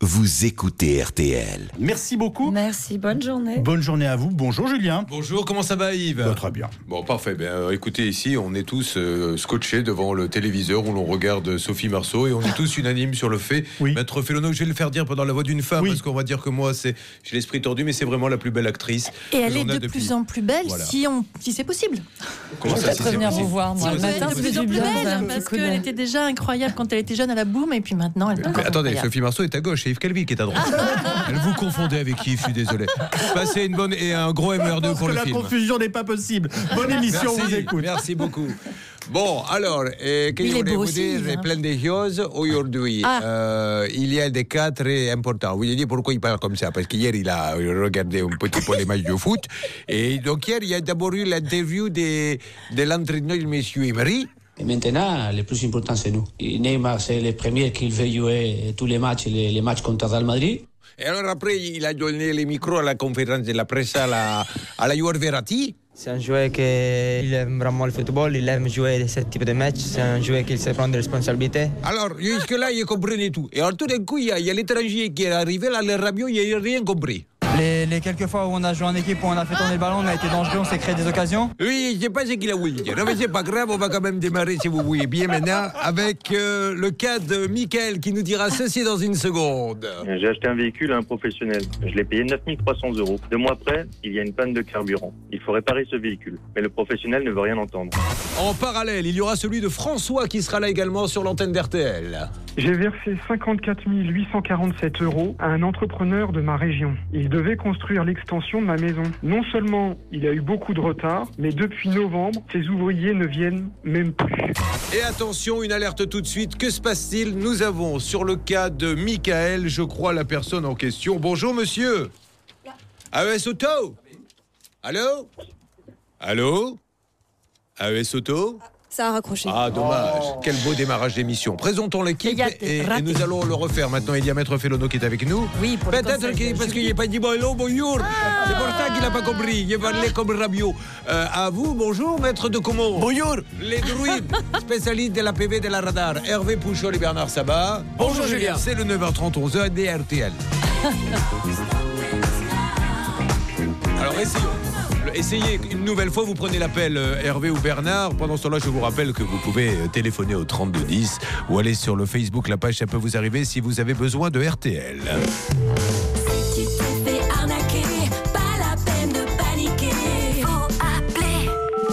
vous écoutez RTL. Merci beaucoup. Merci, bonne journée. Bonne journée à vous. Bonjour Julien. Bonjour, comment ça va Yves ? Très bien. Bon, parfait. Écoutez, ici, on est tous scotchés devant le téléviseur où l'on regarde Sophie Marceau et on est tous unanimes sur le fait. Oui. Maître Félono, je vais le faire dire pendant la voix d'une femme, Oui. parce qu'on va dire que moi, j'ai l'esprit tordu, mais c'est vraiment la plus belle actrice. Et elle que est l'on a de depuis- plus en plus belle Voilà. si c'est possible. Comment Je ça, vais si peut-être c'est venir possible vous voir, moi, le matin, de ça plus fait en du plus bien. belle, ça, un parce petit coup qu'elle de- était déjà incroyable quand elle était jeune à la boum, et puis maintenant elle est encore Attendez, incroyable. Sophie Marceau est à gauche et Yves Calvi qui est à droite. Elle vous confondez avec Yves, je suis désolé. Passez une bonne et un gros MR2 Je pense pour que le la film. confusion n'est pas possible. Bonne émission, on vous écoute. Merci beaucoup. Bon, alors, que Il je est voulais beau vous aussi, dire hein. plein de choses aujourd'hui. Il y a des cas très importants. Vous allez dire pourquoi il parle comme ça. Parce qu'hier, il a regardé un petit peu les matchs de foot. Et donc, hier, il y a d'abord eu l'interview de l'entraîneur, M. Emery. Et maintenant, le plus important, c'est nous. Et Neymar, c'est le premier qui veut jouer tous les matchs, les matchs contre Real Madrid. Et alors, après, il a donné les micros à la conférence de la presse à la joueur Verratti. C'est un joueur qui aime vraiment le football, il aime jouer ce type de match, c'est un joueur qui sait prendre des responsabilités. Alors, jusque-là, il comprenait tout. Et alors, tout d'un coup, il y a l'étranger qui est arrivé, là, le Rabiot, il n'a rien compris. Les quelques fois où on a joué en équipe, où on a fait tourner le ballon, on a été dangereux, on s'est créé des occasions. Oui, je ne sais pas ce qu'il a voulu dire. Non, mais c'est pas grave, on va quand même démarrer, si vous voulez bien, maintenant, avec le cas de Mickaël qui nous dira ceci dans une seconde. J'ai acheté un véhicule à un professionnel. Je l'ai payé 9 300 €. 2 mois après, il y a une panne de carburant. Il faut réparer ce véhicule. Mais le professionnel ne veut rien entendre. En parallèle, il y aura celui de François qui sera là également sur l'antenne d'RTL. J'ai versé 54 847 € à un entrepreneur de ma région. Il devait construire l'extension de ma maison. Non seulement il a eu beaucoup de retard, mais depuis novembre, ses ouvriers ne viennent même plus. Et attention, une alerte tout de suite. Que se passe-t-il ? Nous avons sur le cas de Mickaël, je crois, la personne en question. Bonjour, monsieur. AES Auto ? Allô ? Allô ? AES Auto ? Ça a raccroché. Ah, dommage. Quel beau démarrage d'émission. Présentons l'équipe et nous allons le refaire. Maintenant, il y a Maître Félono qui est avec nous. Oui, pour le Peut-être conseil de parce qu'il n'a pas dit bonjour. C'est pour ça qu'il n'a pas compris. Il parlait comme Rabiot. À vous, bonjour, Maître de Comont. Bonjour. Les druides, spécialistes de la PV de la radar. Hervé Pouchol et Bernard Sabat. Bonjour, Julien. C'est le 9h30, 11h des RTL. Alors, essayez une nouvelle fois, vous prenez l'appel Hervé ou Bernard. Pendant ce temps-là, je vous rappelle que vous pouvez téléphoner au 3210 ou aller sur le Facebook, la page, ça peut vous arriver si vous avez besoin de RTL. Si tu te fais arnaquer, pas la peine de paniquer. Faut appeler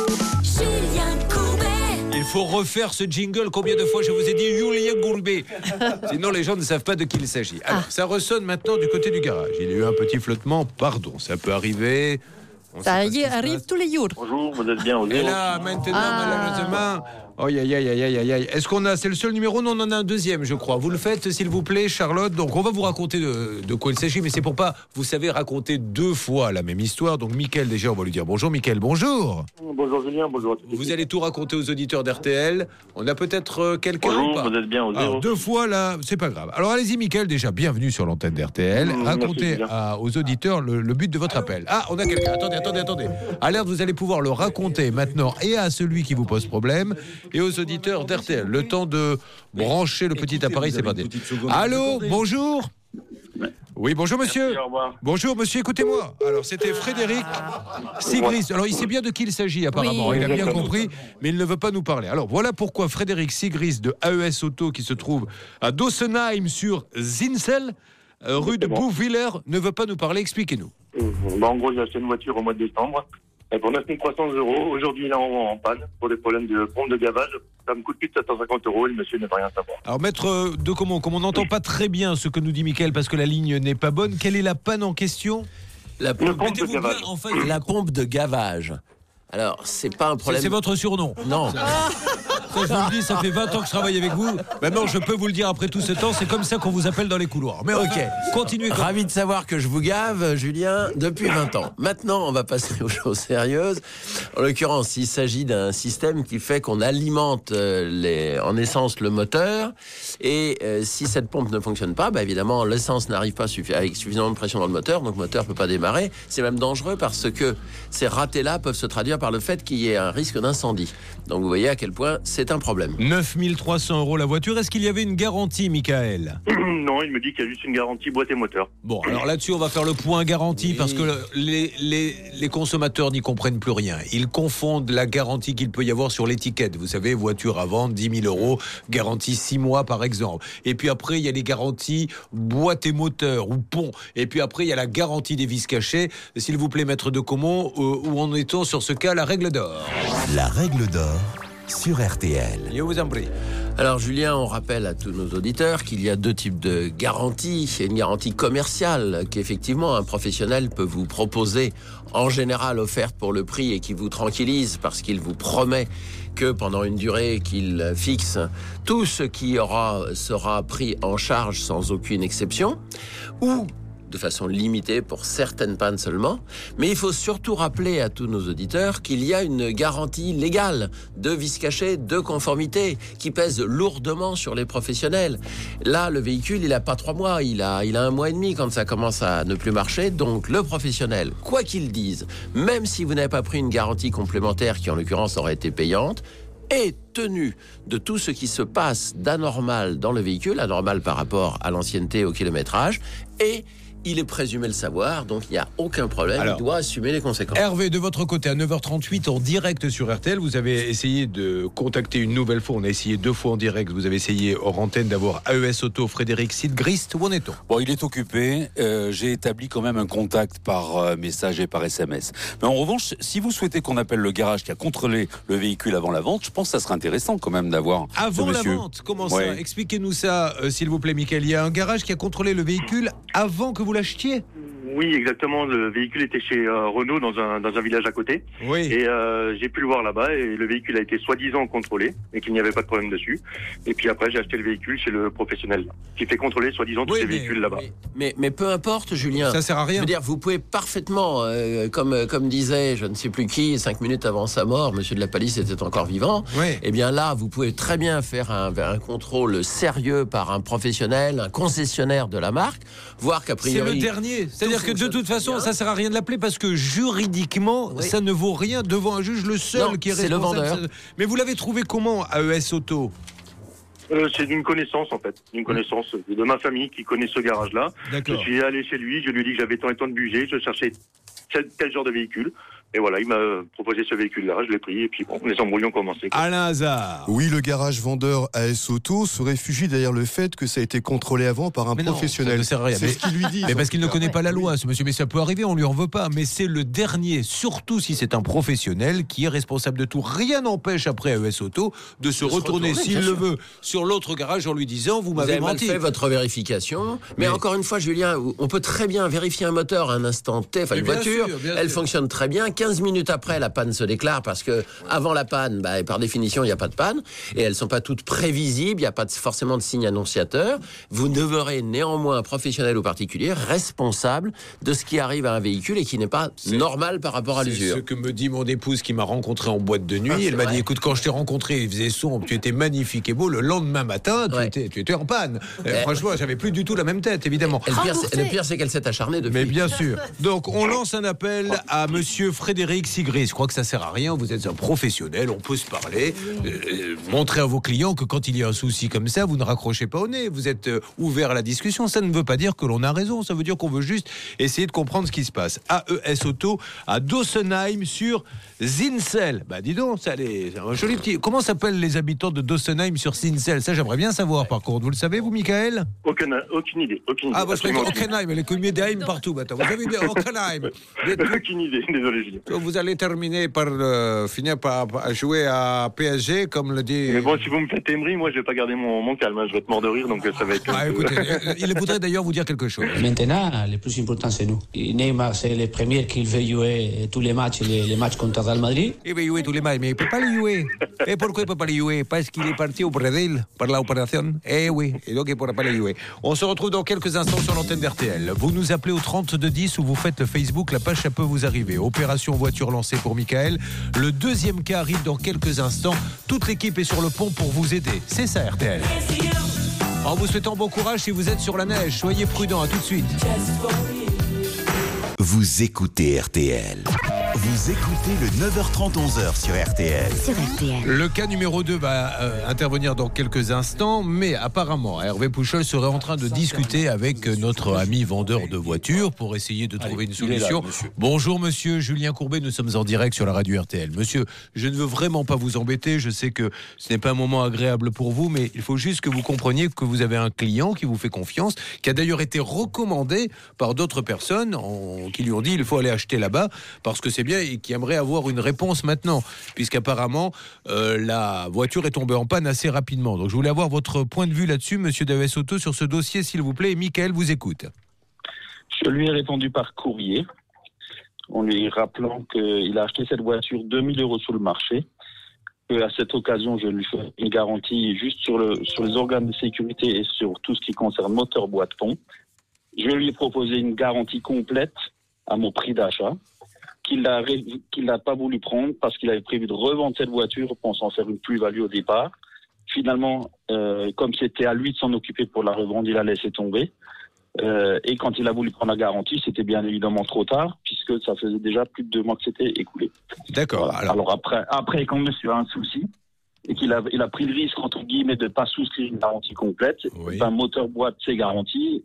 Julien Courbet. Il faut refaire ce jingle. Combien de fois je vous ai dit Julien Courbet ? Sinon, les gens ne savent pas de qui il s'agit. Alors, ça ressonne maintenant du côté du garage. Il y a eu un petit flottement, pardon, ça peut arriver. Ça y est, arrive tous les jours. Bonjour, vous êtes bien au Et là, maintenant, malheureusement... Aïe, aïe, aïe, aïe, aïe, aïe. Est-ce qu'on a... C'est le seul numéro ? Non, on en a un deuxième, je crois. Vous le faites, s'il vous plaît, Charlotte. Donc, on va vous raconter de quoi il s'agit, mais c'est pour pas, vous savez, raconter deux fois la même histoire. Donc, Mickaël, déjà, on va lui dire bonjour. Mickaël, bonjour. Bonjour Julien, bonjour. Vous allez tout raconter aux auditeurs d'RTL. On a peut-être quelqu'un ou Bonjour, pas ? vous êtes bien au Alors, 0. deux fois, là, c'est pas grave. Alors, allez-y, Mickaël, déjà, bienvenue sur l'antenne d'RTL. Racontez aux auditeurs le but de votre appel. Ah, on a quelqu'un. Attendez. Alerte, vous allez pouvoir le raconter maintenant et à celui qui vous pose problème et aux auditeurs d'RTL. Le temps de brancher le petit appareil, c'est pas dit. Allô, bonjour. Oui, bonjour monsieur. Merci, au revoir. Bonjour monsieur, écoutez-moi. Alors c'était Frédéric Sigris. Alors il sait bien de qui il s'agit apparemment. Oui. Il a bien compris, mais il ne veut pas nous parler. Alors voilà pourquoi Frédéric Sigris de AES Auto, qui se trouve à Dossenheim sur Zinsel, rue de Bouvillers, ne veut pas nous parler. Expliquez-nous. En gros, j'ai acheté une voiture au mois de décembre. Et pour 9 300 €. Aujourd'hui, il est en panne pour des problèmes de pompe de gavage. Ça me coûte plus de 750 € et le monsieur ne veut rien savoir. Alors maître de Comont, comme on n'entend pas très bien ce que nous dit Mickaël parce que la ligne n'est pas bonne, quelle est la panne en question ? La pompe de gavage. La pompe de gavage. Alors, c'est pas un problème. C'est votre surnom ? Non. Ça, je vous le dis, ça fait 20 ans que je travaille avec vous. Maintenant, je peux vous le dire après tout ce temps, c'est comme ça qu'on vous appelle dans les couloirs. Mais ok, continuez. Ravi de savoir que je vous gave, Julien, depuis 20 ans. Maintenant, on va passer aux choses sérieuses. En l'occurrence, il s'agit d'un système qui fait qu'on alimente en essence le moteur. Et si cette pompe ne fonctionne pas, évidemment, l'essence n'arrive pas avec suffisamment de pression dans le moteur, donc le moteur ne peut pas démarrer. C'est même dangereux parce que ces ratés-là peuvent se traduire par le fait qu'il y ait un risque d'incendie. Donc vous voyez à quel point c'est c'est un problème. 9 300 € la voiture. Est-ce qu'il y avait une garantie, Michael? Non, il me dit qu'il y a juste une garantie boîte et moteur. Bon, alors là-dessus, on va faire le point garantie parce que les consommateurs n'y comprennent plus rien. Ils confondent la garantie qu'il peut y avoir sur l'étiquette. Vous savez, voiture à vendre, 10 000 €, garantie 6 mois par exemple. Et puis après, il y a les garanties boîte et moteur ou pont. Et puis après, il y a la garantie des vis cachées. S'il vous plaît, maître de Comont, où en est-on sur ce cas, la règle d'or? La règle d'or sur RTL. Je vous en prie. Alors Julien, on rappelle à tous nos auditeurs qu'il y a 2 types de garanties. Il y a une garantie commerciale qu'effectivement un professionnel peut vous proposer, en général offerte pour le prix et qui vous tranquillise parce qu'il vous promet que pendant une durée qu'il fixe, tout ce qui sera pris en charge sans aucune exception, ou de façon limitée pour certaines pannes seulement. Mais il faut surtout rappeler à tous nos auditeurs qu'il y a une garantie légale de vis cachée, de conformité, qui pèse lourdement sur les professionnels. Là, le véhicule, il n'a pas 3 mois, il a 1 mois et demi quand ça commence à ne plus marcher. Donc, le professionnel, quoi qu'il dise, même si vous n'avez pas pris une garantie complémentaire qui, en l'occurrence, aurait été payante, est tenu de tout ce qui se passe d'anormal dans le véhicule, anormal par rapport à l'ancienneté, au kilométrage, et il est présumé le savoir, donc il n'y a aucun problème. Alors, il doit assumer les conséquences. Hervé, de votre côté, à 9h38, en direct sur RTL, vous avez essayé de contacter une nouvelle fois. On a essayé 2 fois en direct. Vous avez essayé hors antenne d'avoir AES Auto, Frédéric Sidgrist. Où en est-on? Bon, il est occupé. J'ai établi quand même un contact par message et par SMS. Mais en revanche, si vous souhaitez qu'on appelle le garage qui a contrôlé le véhicule avant la vente, je pense que ça serait intéressant quand même d'avoir avant ce la vente. Comment ça? Expliquez-nous ça, s'il vous plaît, Michael. Il y a un garage qui a contrôlé le véhicule avant que vous l'achetiez? Oui, exactement. Le véhicule était chez Renault dans un village à côté. Oui. Et j'ai pu le voir là-bas et le véhicule a été soi-disant contrôlé et qu'il n'y avait pas de problème dessus. Et puis après, j'ai acheté le véhicule chez le professionnel qui fait contrôler soi-disant tous les véhicules là-bas. Mais peu importe, Julien. Ça sert à rien. Je veux dire, vous pouvez parfaitement, comme disait je ne sais plus qui, 5 minutes avant sa mort, Monsieur de la Palisse était encore vivant. Oui. Eh bien là, vous pouvez très bien faire un contrôle sérieux par un professionnel, un concessionnaire de la marque, voir qu'a priori... C'est le dernier. C'est-à-dire que de toute façon, ça sert à rien de l'appeler parce que juridiquement, ça ne vaut rien devant un juge. Le seul qui est responsable, c'est le vendeur. Mais vous l'avez trouvé comment, AES Auto? C'est d'une connaissance en fait, d'une connaissance de ma famille qui connaît ce garage-là. D'accord. Je suis allé chez lui, je lui ai dit que j'avais tant et tant de budget, je cherchais tel genre de véhicule. Et voilà, il m'a proposé ce véhicule-là, je l'ai pris et puis bon, les embrouilles ont commencé. Alain Hazard. Oui, le garage vendeur AES Auto se réfugie derrière le fait que ça a été contrôlé avant par un professionnel. Ça ne sert à rien. C'est ce qu'il lui dit. Mais parce qu'il ne connaît pas la loi, ce monsieur. Mais ça peut arriver, on lui en veut pas. Mais c'est le dernier, surtout si c'est un professionnel qui est responsable de tout. Rien n'empêche après AES Auto de se retourner s'il le veut sur l'autre garage en lui disant vous m'avez menti. Vous avez mal fait votre vérification. Mais encore une fois, Julien, on peut très bien vérifier un moteur à un instant T, enfin une voiture, elle fonctionne très bien. 15 minutes après, la panne se déclare parce que avant la panne, par définition, il n'y a pas de panne et elles sont pas toutes prévisibles. Il n'y a pas forcément de signe annonciateur. Vous devrez néanmoins, professionnel ou particulier, responsable de ce qui arrive à un véhicule et qui n'est pas normal par rapport à l'usure. C'est ce que me dit mon épouse qui m'a rencontré en boîte de nuit. Elle m'a dit écoute, quand je t'ai rencontré, il faisait sombre, tu étais magnifique et beau. Le lendemain matin, tu étais en panne. Franchement, j'avais plus du tout la même tête, évidemment. Le pire, c'est qu'elle s'est acharnée depuis. Mais bien sûr. Donc, on lance un appel à monsieur Frédéric Sidgrist. Je crois que ça sert à rien. Vous êtes un professionnel, on peut se parler. Montrez à vos clients que quand il y a un souci comme ça, vous ne raccrochez pas au nez. Vous êtes ouvert à la discussion. Ça ne veut pas dire que l'on a raison. Ça veut dire qu'on veut juste essayer de comprendre ce qui se passe. AES Auto à Dossenheim sur Zinsel. Dis donc, ça c'est un joli petit. Comment s'appellent les habitants de Dossenheim sur Zinsel? Ça, j'aimerais bien savoir. Par contre, vous le savez, vous, Michael? Aucune idée. Ah, je croyais Hockenheim. Elle est comme Heim partout. Vous avez dit Hockenheim. Aucune idée. Désolé, Julien. Vous allez finir par jouer à PSG, comme le dit. Mais bon, si vous me faites Emery, moi je vais pas garder mon calme, je vais être mort de rire, donc ça va être. Écoutez, il voudrait d'ailleurs vous dire quelque chose. Maintenant, le plus important c'est nous. Neymar, c'est le premier qui veut jouer tous les matchs contre Real Madrid. Il veut jouer tous les matchs, mais il peut pas les jouer. Et pourquoi il peut pas les jouer? Parce qu'il est parti au Brésil par l'opération. Oui, et donc il pourra pas les jouer. On se retrouve dans quelques instants sur l'antenne d'RTL. Vous nous appelez au 3210 ou vous faites le Facebook, la page ça peut vous arriver. Opération voiture lancée pour Michael. Le deuxième cas arrive dans quelques instants. Toute l'équipe est sur le pont pour vous aider. C'est ça RTL. En vous souhaitant bon courage si vous êtes sur la neige. Soyez prudents, à tout de suite. Vous écoutez RTL. Vous écoutez le 9h30, 11h sur RTL. Le cas numéro 2 va intervenir dans quelques instants, mais apparemment, Hervé Pouchol serait en train de discuter avec notre ami vendeur de voitures pour essayer de trouver une solution. Bonjour monsieur Julien Courbet, nous sommes en direct sur la radio RTL. Monsieur, je ne veux vraiment pas vous embêter, je sais que ce n'est pas un moment agréable pour vous, mais il faut juste que vous compreniez que vous avez un client qui vous fait confiance, qui a d'ailleurs été recommandé par d'autres personnes qui lui ont dit il faut aller acheter là-bas parce que c'est bien et qui aimerait avoir une réponse maintenant, puisqu'apparemment la voiture est tombée en panne assez rapidement. Donc je voulais avoir votre point de vue là-dessus, monsieur d'AES Auto, sur ce dossier, s'il vous plaît. Et Mickaël vous écoute. Je lui ai répondu par courrier, en lui rappelant qu'il a acheté cette voiture 2000 € sur le marché. Et à cette occasion, je lui fais une garantie juste sur les organes de sécurité et sur tout ce qui concerne moteur, boîte, pont. Je lui ai proposé une garantie complète à mon prix d'achat, qu'il n'a pas voulu prendre parce qu'il avait prévu de revendre cette voiture pensant faire une plus-value au départ. Finalement, comme c'était à lui de s'en occuper pour la revendre, il a laissé tomber. Et quand il a voulu prendre la garantie, c'était bien évidemment trop tard, puisque ça faisait déjà plus de 2 mois que c'était écoulé. D'accord. Voilà. Alors après, quand monsieur a un souci, et qu'il a pris le risque, entre guillemets, de ne pas souscrire une garantie complète, un moteur boîte, c'est garanti,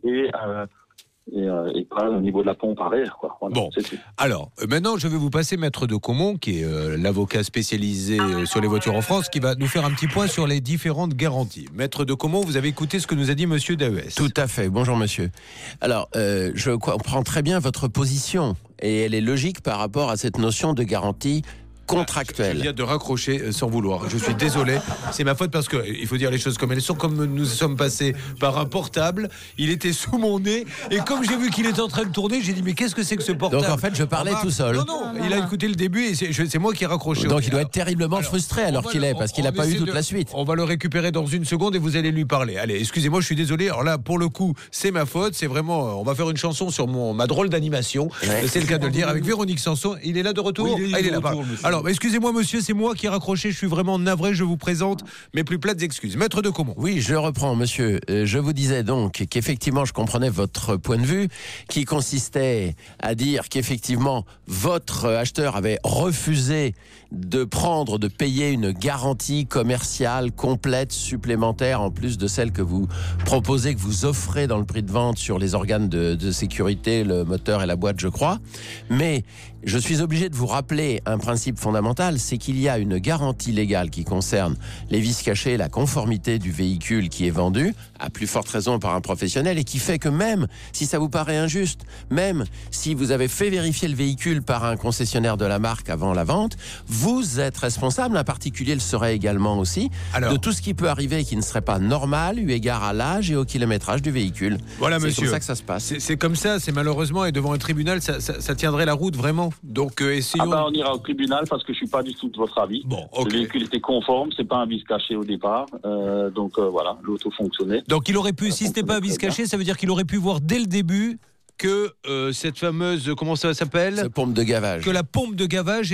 et pas au niveau de la pompe arrière, quoi. Voilà, bon, alors maintenant je vais vous passer Maître de Caumont, qui est l'avocat spécialisé sur les voitures en France, qui va nous faire un petit point sur les différentes garanties. Maître de Caumont, vous avez écouté ce que nous a dit monsieur d'AES. Tout à fait, bonjour monsieur. Alors, je comprends très bien votre position, et elle est logique par rapport à cette notion de garantie contractuelle. Je viens de raccrocher sans vouloir. Je suis désolé. C'est ma faute parce que il faut dire les choses comme elles sont. Comme nous sommes passés par un portable, il était sous mon nez et comme j'ai vu qu'il était en train de tourner, j'ai dit mais qu'est-ce que c'est que ce portable ? Donc en fait, je parlais tout seul. Non, il a écouté le début et c'est moi qui ai raccroché. Donc il doit être terriblement frustré alors qu'il est parce qu'il n'a pas eu toute la suite. On va le récupérer dans une seconde et vous allez lui parler. Allez, excusez-moi, je suis désolé. Alors là, pour le coup, c'est ma faute. C'est vraiment. On va faire une chanson sur ma drôle d'animation. Ouais. C'est le cas de le dire avec Véronique Sanson. Il est là de retour. Oui, il est là. Alors, excusez-moi, monsieur. C'est moi qui ai raccroché, je suis vraiment navré, je vous présente mes plus plates excuses. Maître de Caumont. Oui, je reprends, monsieur. Je vous disais donc qu'effectivement, je comprenais votre point de vue, qui consistait à dire qu'effectivement, votre acheteur avait refusé de payer une garantie commerciale complète, supplémentaire, en plus de celle que vous proposez, que vous offrez dans le prix de vente sur les organes de sécurité, le moteur et la boîte, je crois. Mais je suis obligé de vous rappeler un principe fondamental, c'est qu'il y a une garantie légale qui concerne les vis cachés, la conformité du véhicule qui est vendu, à plus forte raison par un professionnel, et qui fait que même si ça vous paraît injuste, même si vous avez fait vérifier le véhicule par un concessionnaire de la marque avant la vente, vous êtes responsable, un particulier le serait également aussi, de tout ce qui peut arriver qui ne serait pas normal eu égard à l'âge et au kilométrage du véhicule. Voilà, monsieur. C'est comme ça que ça se passe. C'est comme ça, c'est malheureusement, et devant un tribunal, ça tiendrait la route vraiment. Donc essayons. On ira au tribunal parce que je suis pas du tout de votre avis. Bon, okay. Le véhicule était conforme, c'est pas un vis caché au départ, donc voilà, l'auto fonctionnait. Donc il aurait pu, si c'était pas un vis caché, ça veut dire qu'il aurait pu voir dès le début que cette fameuse, comment ça s'appelle ? Cette pompe de gavage. Que la pompe de gavage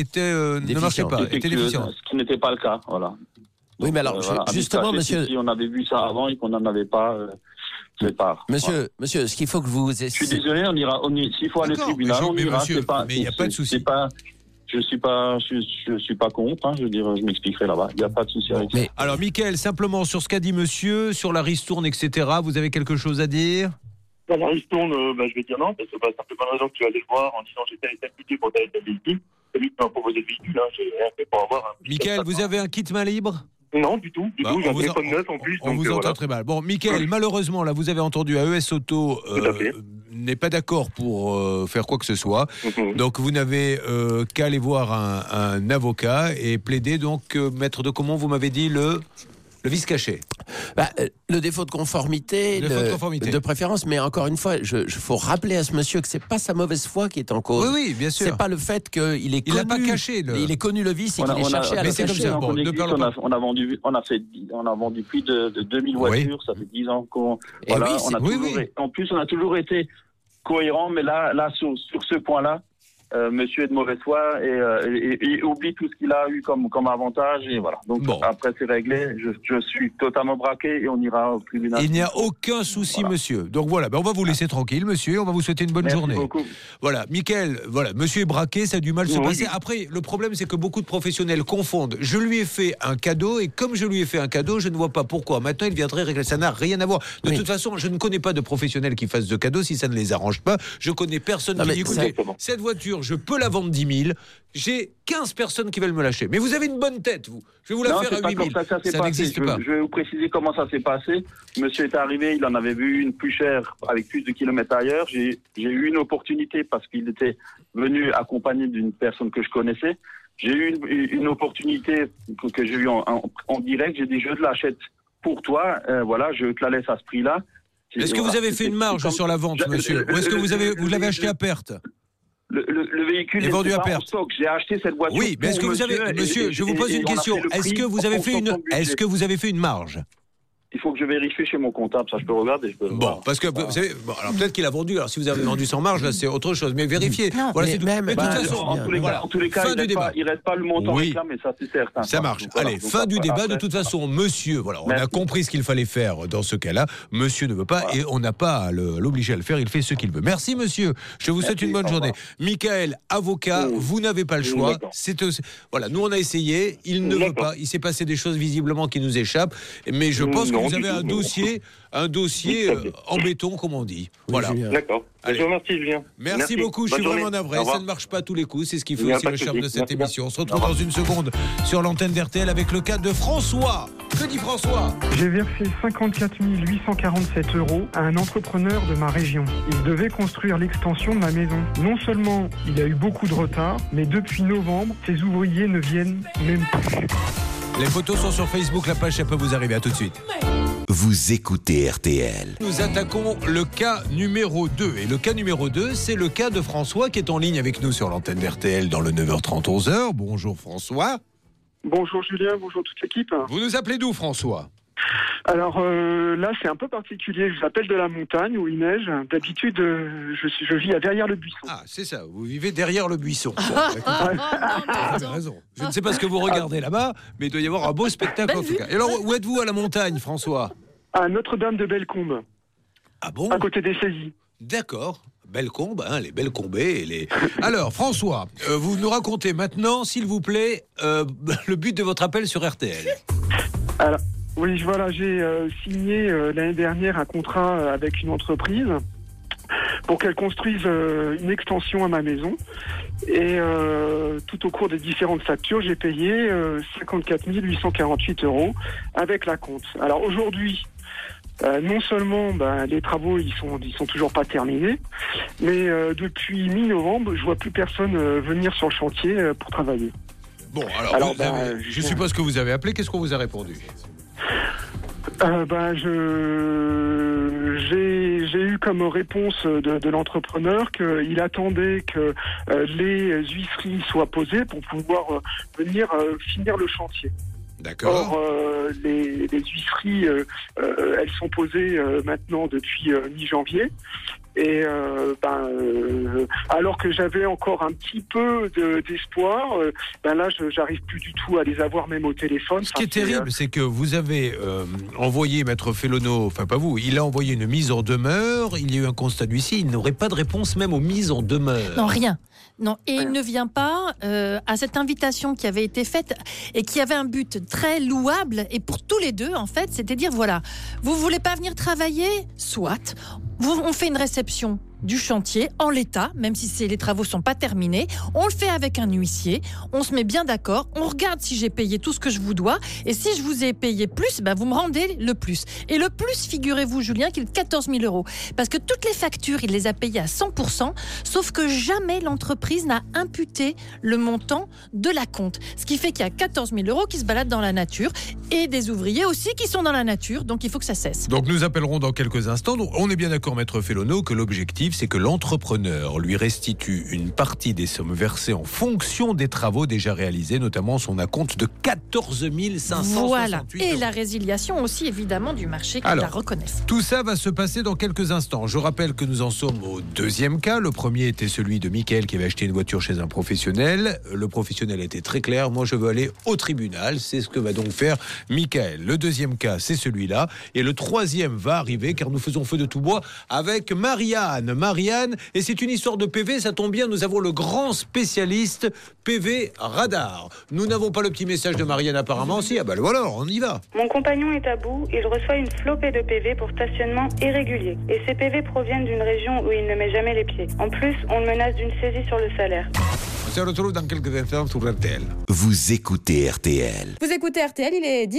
ne marchait pas, était déficiente. Ce qui n'était pas le cas, voilà. Donc, oui, mais alors justement, monsieur, si on avait vu ça avant et qu'on n'en avait pas. Monsieur, ce qu'il faut que vous... Je suis désolé, s'il faut aller au tribunal, on ira. Mais il n'y a pas de souci. Je suis pas contre, je veux dire, je m'expliquerai là-bas. Il n'y a pas de souci avec ça. Alors, Mickaël, simplement sur ce qu'a dit monsieur, sur la ristourne, etc., vous avez quelque chose à dire ? La ristourne, je vais dire non, parce que c'est la bonne raison que tu vas aller le voir en disant j'étais impliqué pour tel véhicule. C'est lui qui m'a proposé le véhicule, j'ai rien fait pour avoir un... Mickaël, vous avez un kit main libre ? Non, du tout. J'ai un téléphone neuf en plus. On vous entend très mal. Bon, Mickaël, malheureusement, là, vous avez entendu AES Auto n'est pas d'accord pour faire quoi que ce soit. Donc, vous n'avez qu'à aller voir un avocat et plaider. Donc, Maître de Caumont, vous m'avez dit le vice caché. Le défaut de conformité, de préférence, mais encore une fois, faut rappeler à ce monsieur que c'est pas sa mauvaise foi qui est en cause. Oui, bien sûr. C'est pas le fait qu'il est connu. Il n'a pas caché. Il est connu le vice et qu'il est cherché à le cacher. On a vendu plus de 2000 voitures, ça fait 10 ans qu'on. En plus, on a toujours été cohérent, mais là, sur ce point-là, monsieur est de mauvaise foi et oublie tout ce qu'il a eu comme avantage et voilà. Donc après c'est réglé, je suis totalement braqué et on ira au tribunal. Il n'y a aucun souci, monsieur. Donc voilà, on va vous laisser tranquille, monsieur. On va vous souhaiter une bonne journée. Merci beaucoup. Voilà, Mickaël, voilà, monsieur est braqué, ça a du mal se passer. Après, le problème, c'est que beaucoup de professionnels confondent. Je lui ai fait un cadeau et comme je lui ai fait un cadeau, je ne vois pas pourquoi. Maintenant, il viendrait régler. Ça n'a rien à voir. De toute façon, je ne connais pas de professionnels qui fassent de cadeaux si ça ne les arrange pas. Je connais personne qui dit écoutez, cette voiture, je peux la vendre 10 000. J'ai 15 personnes qui veulent me lâcher. Mais vous avez une bonne tête, vous. Je vais vous la faire à 8 000. Ça n'existe pas. Je vais vous préciser comment ça s'est passé. Monsieur est arrivé, il en avait vu une plus chère avec plus de kilomètres ailleurs. J'ai eu une opportunité parce qu'il était venu accompagné d'une personne que je connaissais. J'ai eu une opportunité que j'ai eue en direct. J'ai dit je te l'achète pour toi. Voilà, je te la laisse à ce prix-là. Est-ce que vous avez fait une marge sur la vente, monsieur? Ou est-ce que vous l'avez acheté à perte? Le véhicule est vendu à perte. En stock. J'ai acheté cette voiture. Oui, mais est-ce que vous avez, monsieur, je vous pose une question. Est-ce que vous avez fait une marge? Il faut que je vérifie chez mon comptable, ça je peux regarder. Parce que vous savez, alors peut-être qu'il a vendu. Alors si vous avez vendu sans marge, là c'est autre chose. Mais vérifiez. Voilà, c'est tout. Mais de toute façon, en tous les cas, il reste pas le montant réclamé, ça c'est certain. Ça marche. Allez, fin du débat. De toute façon, monsieur, voilà, on a compris ce qu'il fallait faire dans ce cas-là. Monsieur ne veut pas et on n'a pas à l'obliger à le faire. Il fait ce qu'il veut. Merci, monsieur. Je vous souhaite une bonne journée. Mickaël, avocat, vous n'avez pas le choix. Voilà, nous on a essayé. Il ne veut pas. Il s'est passé des choses visiblement qui nous échappent. Mais je pense que vous avez un dossier en béton, comme on dit. Voilà. D'accord. Je vous remercie, Julien. Merci beaucoup. Je suis vraiment navré. Ça ne marche pas tous les coups. C'est ce qui fait aussi le charme de cette émission. On se retrouve dans une seconde sur l'antenne d'RTL avec le cas de François. Que dit François? J'ai versé 54 847 € à un entrepreneur de ma région. Il devait construire l'extension de ma maison. Non seulement il a eu beaucoup de retard, mais depuis novembre, ses ouvriers ne viennent même plus. Les photos sont sur Facebook, la page, ça peut vous arriver. À tout de suite. Vous écoutez RTL. Nous attaquons le cas numéro 2. Et le cas numéro 2, c'est le cas de François qui est en ligne avec nous sur l'antenne d'RTL dans le 9h30, 11h. Bonjour François. Bonjour Julien, bonjour toute l'équipe. Vous nous appelez d'où François? Alors là, c'est un peu particulier. Je vous appelle de la montagne où il neige. D'habitude, je vis derrière le buisson. Ah, c'est ça. Vous vivez derrière le buisson. Vous avez raison. Je ne sais pas ce que vous regardez là-bas, mais il doit y avoir un beau spectacle en tout cas. Et alors, où êtes-vous à la montagne, François? À Notre-Dame de Bellecombe. Ah bon? À côté des saisies. D'accord. Bellecombe, les Bellecombés. Alors, François, vous nous racontez maintenant, s'il vous plaît, le but de votre appel sur RTL. Alors, oui, voilà, j'ai signé l'année dernière un contrat avec une entreprise pour qu'elle construise une extension à ma maison. Et tout au cours des différentes factures, j'ai payé 54 848 € avec la compte. Alors aujourd'hui, non seulement les travaux ils sont toujours pas terminés, mais depuis mi-novembre, je vois plus personne venir sur le chantier pour travailler. Bon, alors je suppose que vous avez appelé. Qu'est-ce qu'on vous a répondu? J'ai eu comme réponse de l'entrepreneur qu'il attendait que les huisseries soient posées pour pouvoir venir finir le chantier. D'accord. Or, les huisseries, elles sont posées maintenant depuis mi-janvier. Et alors que j'avais encore un petit peu d'espoir, là, j'arrive plus du tout à les avoir même au téléphone. Ce qui est terrible, c'est que vous avez envoyé Maître Félono, enfin pas vous, il a envoyé une mise en demeure, il y a eu un constat d'huissier, il n'aurait pas de réponse même aux mises en demeure. Non, rien. Non, et il ne vient pas à cette invitation qui avait été faite et qui avait un but très louable, et pour tous les deux, en fait, c'était dire, voilà, vous voulez pas venir travailler? Soit. On fait une réception du chantier en l'état, même si les travaux sont pas terminés. On le fait avec un huissier, on se met bien d'accord, on regarde si j'ai payé tout ce que je vous dois, et si je vous ai payé plus, vous me rendez le plus. Et le plus, figurez-vous, Julien, qu'il est de 14 000 €. Parce que toutes les factures, il les a payées à 100%, sauf que jamais l'entreprise n'a imputé le montant de la compte. Ce qui fait qu'il y a 14 000 € qui se baladent dans la nature, et des ouvriers aussi qui sont dans la nature, donc il faut que ça cesse. Donc nous appellerons dans quelques instants. On est bien d'accord, Maître Félono, que l'objectif, arrive, c'est que l'entrepreneur lui restitue une partie des sommes versées en fonction des travaux déjà réalisés, notamment son acompte de 14 568 Voilà. Et euros. la résiliation aussi, évidemment, du marché qui Alors, la reconnaisse. Tout ça va se passer dans quelques instants. Je rappelle que nous en sommes au deuxième cas. Le premier était celui de Mickaël qui avait acheté une voiture chez un professionnel. Le professionnel était très clair. Moi, je veux aller au tribunal. C'est ce que va donc faire Mickaël. Le deuxième cas, c'est celui-là. Et le troisième va arriver car nous faisons feu de tout bois avec Marianne. Marianne, et c'est une histoire de PV. Ça tombe bien, nous avons le grand spécialiste PV Radar. Nous n'avons pas le petit message de Marianne apparemment. Si, ah bah voilà, on y va. Mon compagnon est à bout, il reçoit une flopée de PV pour stationnement irrégulier. Et ces PV proviennent d'une région où il ne met jamais les pieds. En plus, on le menace d'une saisie sur le salaire. On se retrouve dans quelques instants sur RTL. Vous écoutez RTL. Vous écoutez RTL, il est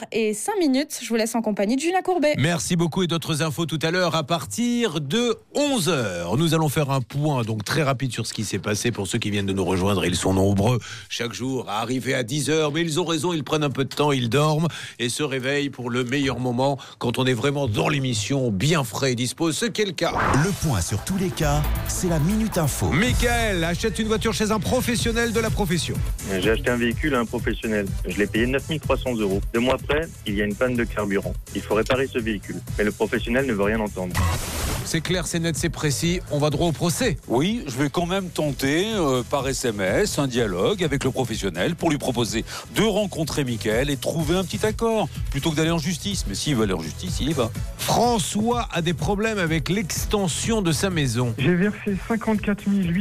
10h05. Je vous laisse en compagnie de Julien Courbet. Merci beaucoup et d'autres infos tout à l'heure à partir de 11h. Nous allons faire un point donc très rapide sur ce qui s'est passé pour ceux qui viennent de nous rejoindre. Ils sont nombreux chaque jour à arriver à 10h, mais ils ont raison, ils prennent un peu de temps, ils dorment et se réveillent pour le meilleur moment quand on est vraiment dans l'émission, bien frais et dispo, ce qui est le cas. Le point sur tous les cas, c'est la Minute Info. Mickaël achète une voiture chez un professionnel de la profession. J'ai acheté un véhicule à un professionnel. Je l'ai payé 9 300 euros. 2 mois après, il y a une panne de carburant. Il faut réparer ce véhicule. Mais le professionnel ne veut rien entendre. C'est clair, c'est net, c'est précis. On va droit au procès. Oui, je vais quand même tenter par SMS un dialogue avec le professionnel pour lui proposer de rencontrer Mickaël et trouver un petit accord plutôt que d'aller en justice. Mais s'il veut aller en justice, il y va. François a des problèmes avec l'extension de sa maison. J'ai versé 54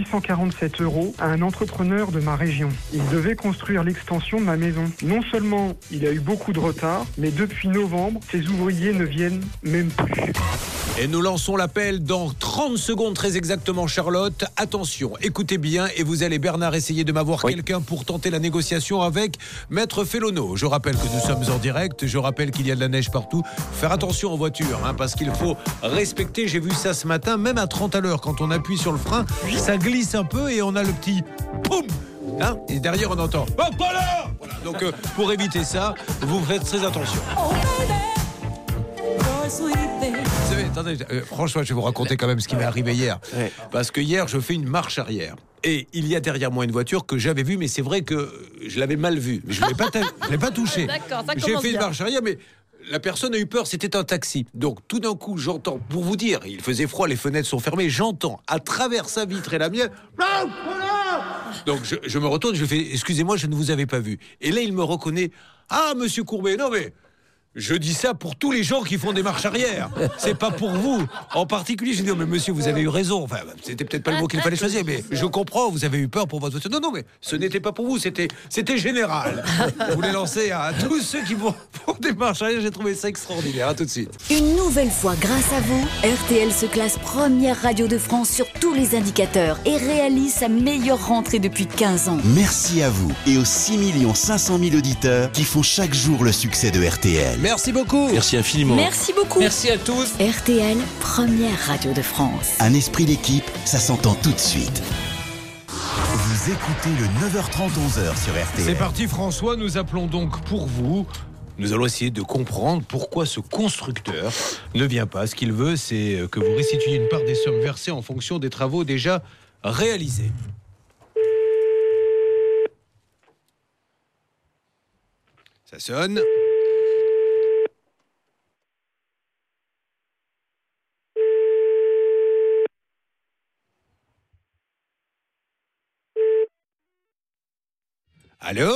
847 euros à un entrepreneur de ma région. Il devait construire l'extension de ma maison. Non seulement il a eu beaucoup de retard, mais depuis novembre, ses ouvriers ne viennent même plus. Et nous lançons l'appel dans 30 secondes très exactement, Charlotte. Attention, écoutez bien et vous allez, Bernard, essayer de m'avoir quelqu'un pour tenter la négociation avec Maître Fellono. Je rappelle que nous sommes en direct, je rappelle qu'il y a de la neige partout. Faire attention en voiture, parce qu'il faut respecter, j'ai vu ça ce matin, même à 30 à l'heure, quand on appuie sur le frein, ça glisse un peu et on a le petit poum. Et derrière on entend « Oh, pas là !» Voilà. Donc pour éviter ça, vous faites très attention. Vous savez, attendez, franchement, je vais vous raconter quand même ce qui m'est arrivé hier. Parce que hier, je fais une marche arrière. Et il y a derrière moi une voiture que j'avais vue, mais c'est vrai que je l'avais mal vue. Je ne l'ai pas touchée. D'accord, ça J'ai commence fait une bien. marche arrière, mais la personne a eu peur, c'était un taxi. Donc tout d'un coup, j'entends, pour vous dire, il faisait froid, les fenêtres sont fermées, j'entends à travers sa vitre et la mienne. Donc je me retourne, je fais, excusez-moi, je ne vous avais pas vu. Et là, il me reconnaît. Ah, monsieur Courbet, non mais... Je dis ça pour tous les gens qui font des marches arrière. C'est pas pour vous en particulier. Je dis non mais monsieur, vous avez eu raison. Enfin, c'était peut-être pas le mot qu'il fallait choisir, mais je comprends. Vous avez eu peur pour votre voiture. Non, mais ce n'était pas pour vous. C'était général. Je voulais lancer à tous ceux qui font des marches arrière. J'ai trouvé ça extraordinaire. À tout de suite. Une nouvelle fois, grâce à vous, RTL se classe première radio de France sur tous les indicateurs et réalise sa meilleure rentrée depuis 15 ans. Merci à vous et aux 6 500 000 auditeurs qui font chaque jour le succès de RTL. Merci beaucoup. Merci infiniment. Merci beaucoup. Merci à tous. RTL, première radio de France. Un esprit d'équipe, ça s'entend tout de suite. Vous écoutez le 9h30 11h sur RTL. C'est parti François, nous appelons donc pour vous. Nous allons essayer de comprendre pourquoi ce constructeur ne vient pas. Ce qu'il veut, c'est que vous restituiez une part des sommes versées en fonction des travaux déjà réalisés. Ça sonne. Allô ?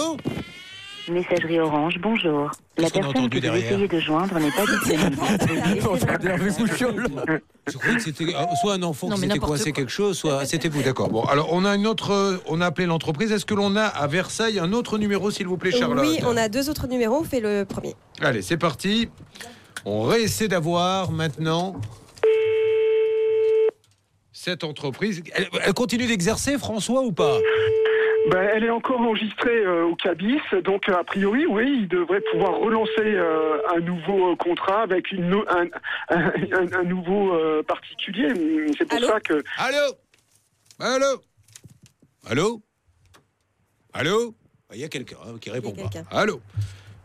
Messagerie Orange, bonjour. La personne que vous essayez de joindre n'est pas disponible. Je croyais que c'était soit un enfant qui s'était coincé quelque chose, soit c'était vous, d'accord. Bon, alors on a on a appelé l'entreprise. Est-ce que l'on a à Versailles un autre numéro, s'il vous plaît, Charlotte ? Oui, on a 2 autres numéros, on fait le premier. Allez, c'est parti. On réessaie d'avoir maintenant cette entreprise. Elle continue d'exercer, François, ou pas ? Elle est encore enregistrée au CABIS, donc a priori, oui, il devrait pouvoir relancer un nouveau contrat avec un nouveau particulier. C'est pour ça que... Allô ? Il y a quelqu'un qui répond pas. Allô ?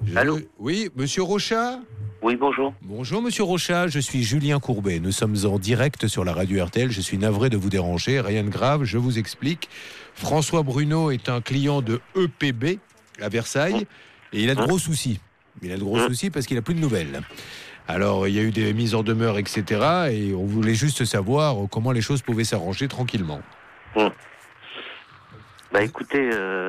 Allô ? Oui, monsieur Rochat ? Oui, bonjour. Bonjour, monsieur Rochat, je suis Julien Courbet. Nous sommes en direct sur la radio RTL. Je suis navré de vous déranger, rien de grave, je vous explique. François Bruno est un client de EPB à Versailles et il a de gros soucis. Il a de gros soucis parce qu'il n'a plus de nouvelles. Alors, il y a eu des mises en demeure, etc. Et on voulait juste savoir comment les choses pouvaient s'arranger tranquillement. Bah écoutez,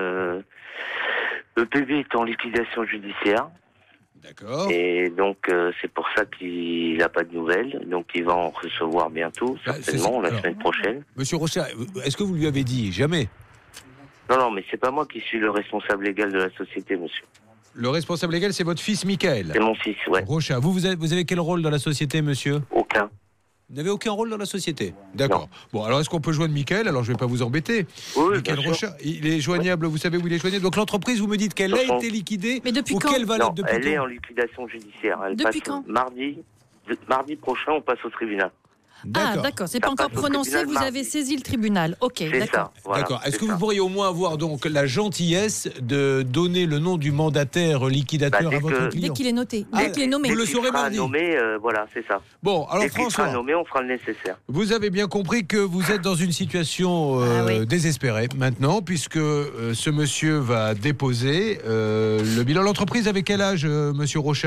EPB est en liquidation judiciaire. D'accord. Et donc, c'est pour ça qu'il n'a pas de nouvelles. Donc, il va en recevoir bientôt, certainement, la semaine prochaine. Monsieur Rochat, est-ce que vous lui avez dit ? Jamais. Non, mais c'est pas moi qui suis le responsable légal de la société, monsieur. Le responsable légal, c'est votre fils, Michael. C'est mon fils, ouais. Rochat, vous avez quel rôle dans la société, monsieur ? Aucun. Vous n'avez aucun rôle dans la société ? D'accord. Bon, alors est-ce qu'on peut joindre Michael ? Alors je ne vais pas vous embêter. Oui, Michael Rochat, il est joignable, vous savez où il est joignable ? Donc l'entreprise, vous me dites qu'elle a été liquidée. Mais depuis quand ? Quelle valeur depuis elle est en liquidation judiciaire. Elle depuis passe quand ? Mardi prochain, on passe au tribunal. Ah, d'accord, c'est pas encore prononcé, vous avez saisi le tribunal. Ok, d'accord. D'accord. Est-ce que vous pourriez au moins avoir donc la gentillesse de donner le nom du mandataire liquidateur à votre client ? Dès qu'il est noté, dès qu'il est nommé. Vous le saurez mardi. Nommé, voilà, c'est ça. Bon, alors dès qu'il François, sera nommé, on fera le nécessaire. vous avez bien compris que vous êtes dans une situation désespérée maintenant, puisque ce monsieur va déposer le bilan. L'entreprise avait quel âge, monsieur Rochat ?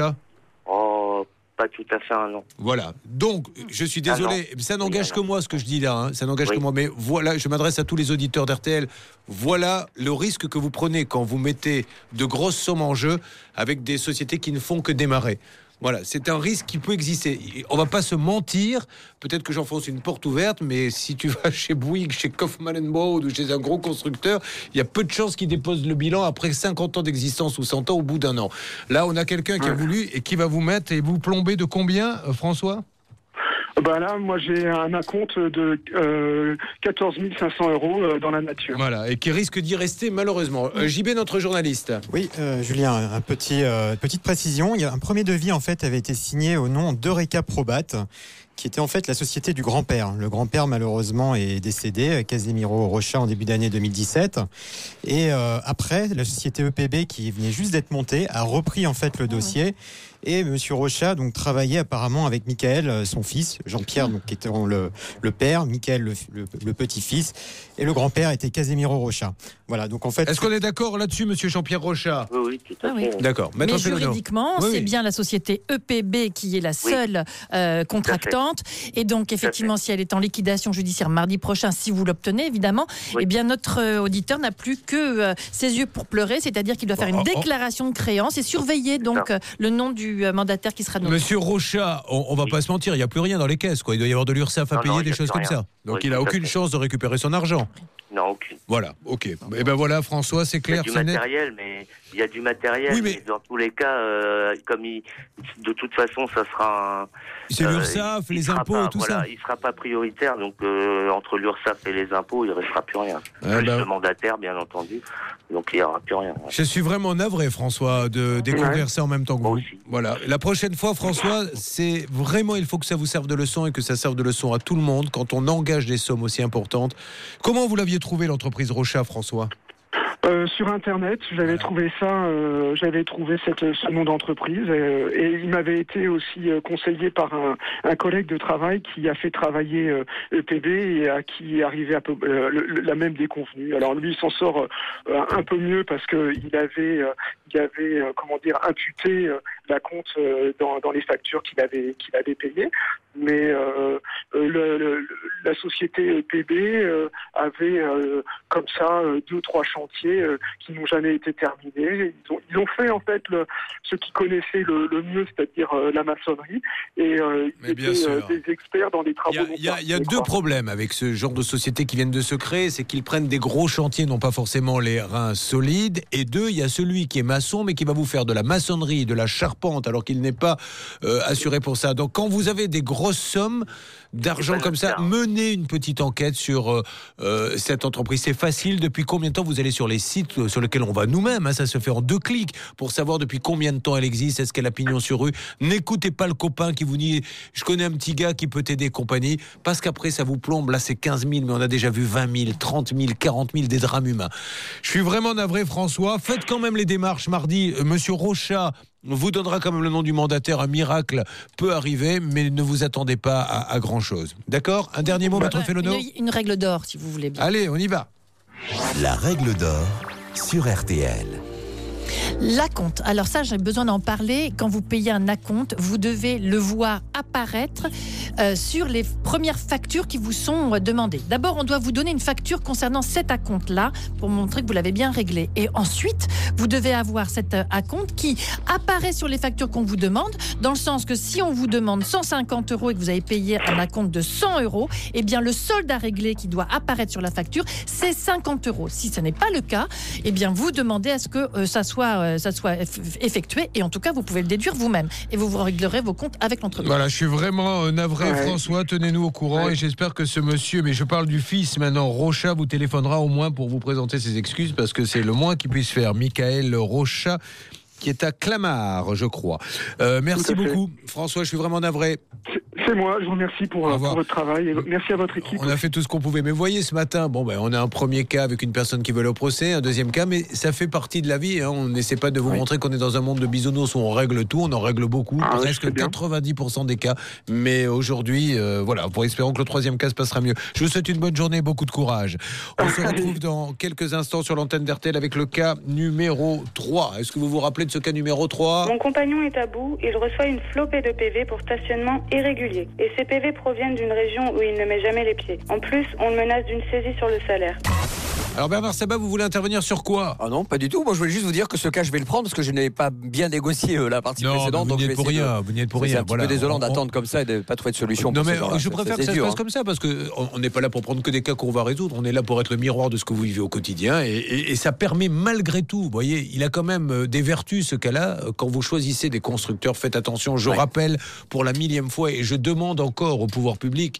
Pas tout à fait un an. Voilà. Donc, je suis désolé, ça n'engage que moi ce que je dis là. Hein. Ça n'engage que moi. Mais voilà, je m'adresse à tous les auditeurs d'RTL. Voilà le risque que vous prenez quand vous mettez de grosses sommes en jeu avec des sociétés qui ne font que démarrer. Voilà, c'est un risque qui peut exister. On va pas se mentir. Peut-être que j'enfonce une porte ouverte, mais si tu vas chez Bouygues, chez Kaufmann & Broad ou chez un gros constructeur, il y a peu de chances qu'ils déposent le bilan après 50 ans d'existence ou 100 ans au bout d'un an. Là, on a quelqu'un qui a voulu et qui va vous mettre et vous plomber de combien, François ? Bah là, moi j'ai un acompte de 14 500 € dans la nature. Voilà, et qui risque d'y rester malheureusement. JB, notre journaliste. Oui, Julien, petite précision. Il y a un premier devis en fait avait été signé au nom d'Eureka Probat, qui était en fait la société du grand-père. Le grand-père, malheureusement, est décédé, Casemiro Rochat, en début d'année 2017. Et après, la société EPB, qui venait juste d'être montée, a repris en fait le dossier. Et Monsieur Rochat donc travaillait apparemment avec Michael, son fils, Jean-Pierre, donc qui était le père, Michael le petit-fils, et le grand-père était Casemiro Rochat. Voilà, donc en fait. Est-ce qu'on est d'accord là-dessus, Monsieur Jean-Pierre Rochat ? Oui, tout à fait. D'accord. Mais juridiquement, c'est bien la société EPB qui est la seule contractante. Et donc, effectivement, si elle est en liquidation judiciaire mardi prochain, si vous l'obtenez, évidemment, eh bien, notre auditeur n'a plus que ses yeux pour pleurer, c'est-à-dire qu'il doit faire une déclaration de créance et surveiller donc le nom du mandataire qui sera nommé. Monsieur Rochat, on va pas se mentir, il n'y a plus rien dans les caisses, quoi. Il doit y avoir de l'URSSAF à payer, des choses comme ça. Donc, il n'a aucune chance de récupérer son argent. Non, aucune. Voilà, ok. Et ben voilà, François, c'est clair. Il y a du matériel, mais il y a du matériel. Oui, mais dans tous les cas, de toute façon, ça sera. C'est l'URSSAF, les impôts et tout ça. Il ne sera pas prioritaire, donc entre l'URSSAF et les impôts, il ne restera plus rien. Plus le mandataire, bien entendu. Donc il n'y aura plus rien. Je suis vraiment navré, François, de découvrir ça en même temps que vous. Voilà. La prochaine fois, François, c'est vraiment, il faut que ça vous serve de leçon et que ça serve de leçon à tout le monde quand on engage des sommes aussi importantes. Comment vous l'aviez trouvé, l'entreprise Rochat, François ? Sur Internet, j'avais trouvé ce nom d'entreprise et il m'avait été aussi conseillé par un collègue de travail qui a fait travailler EPB et à qui arrivait à peu, la même déconvenue. Alors lui, il s'en sort un peu mieux parce que il avait imputé la compte dans les factures qu'il avait payées. Mais la société EPB avait comme ça 2-3 chantiers qui n'ont jamais été terminés. Ils ont fait en fait ce qu'ils connaissaient le mieux, c'est-à-dire la maçonnerie, et ils étaient des experts dans les travaux. Il y a deux problèmes avec ce genre de société qui viennent de se créer, c'est qu'ils prennent des gros chantiers, n'ont pas forcément les reins solides, et deux, il y a celui qui est maçon mais qui va vous faire de la maçonnerie, de la charpente charpente alors qu'il n'est pas assuré pour ça. Donc quand vous avez des grosses sommes d'argent comme ça, menez une petite enquête sur cette entreprise. C'est facile. Depuis combien de temps vous allez sur les sites sur lesquels on va nous-mêmes, ça se fait en 2 clics, pour savoir depuis combien de temps elle existe, est-ce qu'elle a pignon sur rue. N'écoutez pas le copain qui vous dit je connais un petit gars qui peut t'aider compagnie, parce qu'après ça vous plombe. Là c'est 15 000, mais on a déjà vu 20 000, 30 000, 40 000, des drames humains. Je suis vraiment navré, François. Faites quand même les démarches mardi. Monsieur Rochat vous donnera quand même le nom du mandataire. Un miracle peut arriver, mais ne vous attendez pas à grand-chose. D'accord ? Un dernier mot, Maître Félono ? Une règle d'or, si vous voulez bien. Allez, on y va. La règle d'or sur RTL. L'acompte. Alors ça, j'ai besoin d'en parler. Quand vous payez un acompte, vous devez le voir apparaître sur les premières factures qui vous sont demandées. D'abord, on doit vous donner une facture concernant cet acompte-là pour montrer que vous l'avez bien réglé. Et ensuite, vous devez avoir cet acompte qui apparaît sur les factures qu'on vous demande, dans le sens que si on vous demande 150 € et que vous avez payé un acompte de 100 €, eh bien le solde à régler qui doit apparaître sur la facture, c'est 50 €. Si ce n'est pas le cas, eh bien vous demandez à ce que ça soit effectué, et en tout cas vous pouvez le déduire vous-même et vous réglerez vos comptes avec l'entreprise. Voilà, je suis vraiment navré, François, tenez-nous au courant, et j'espère que ce monsieur, mais je parle du fils maintenant, Rochat, vous téléphonera au moins pour vous présenter ses excuses, parce que c'est le moins qu'il puisse faire. Michael Rochat, qui est à Clamart, je crois. Merci beaucoup, François, je suis vraiment navré. C'est moi, je vous remercie pour votre travail, et merci à votre équipe. On a fait tout ce qu'on pouvait, mais vous voyez, ce matin, on a un premier cas avec une personne qui veut le procès, un deuxième cas, mais ça fait partie de la vie, hein. On n'essaie pas de vous montrer qu'on est dans un monde de bisounours où on règle tout, on en règle beaucoup, presque 90% des cas, mais aujourd'hui, pour espérons que le troisième cas se passera mieux. Je vous souhaite une bonne journée, beaucoup de courage. On se retrouve dans quelques instants sur l'antenne d'RTL avec le cas numéro 3. Est-ce que vous vous rappelez de ce cas numéro 3 ? Mon compagnon est à bout, il reçoit une flopée de PV pour stationnement irrégulier. Et ces PV proviennent d'une région où il ne met jamais les pieds. En plus, on le menace d'une saisie sur le salaire. Alors Bernard Sabat, vous voulez intervenir sur quoi ? Ah non, pas du tout. Moi, je voulais juste vous dire que ce cas, je vais le prendre parce que je n'avais pas bien négocié la partie précédente. Vous n'y êtes pour rien. C'est un petit peu désolant d'attendre comme ça et de ne pas trouver de solution. Non, mais je préfère que ça se passe comme ça, parce qu'on n'est pas là pour prendre que des cas qu'on va résoudre. On est là pour être le miroir de ce que vous vivez au quotidien, et ça permet malgré tout. Vous voyez, il a quand même des vertus, ce cas-là. Quand vous choisissez des constructeurs, faites attention. Je rappelle pour la 1000e fois, et je demande encore au pouvoir public,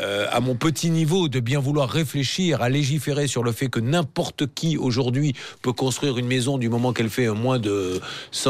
à mon petit niveau, de bien vouloir réfléchir à légiférer sur le fait que n'importe qui aujourd'hui peut construire une maison du moment qu'elle fait moins de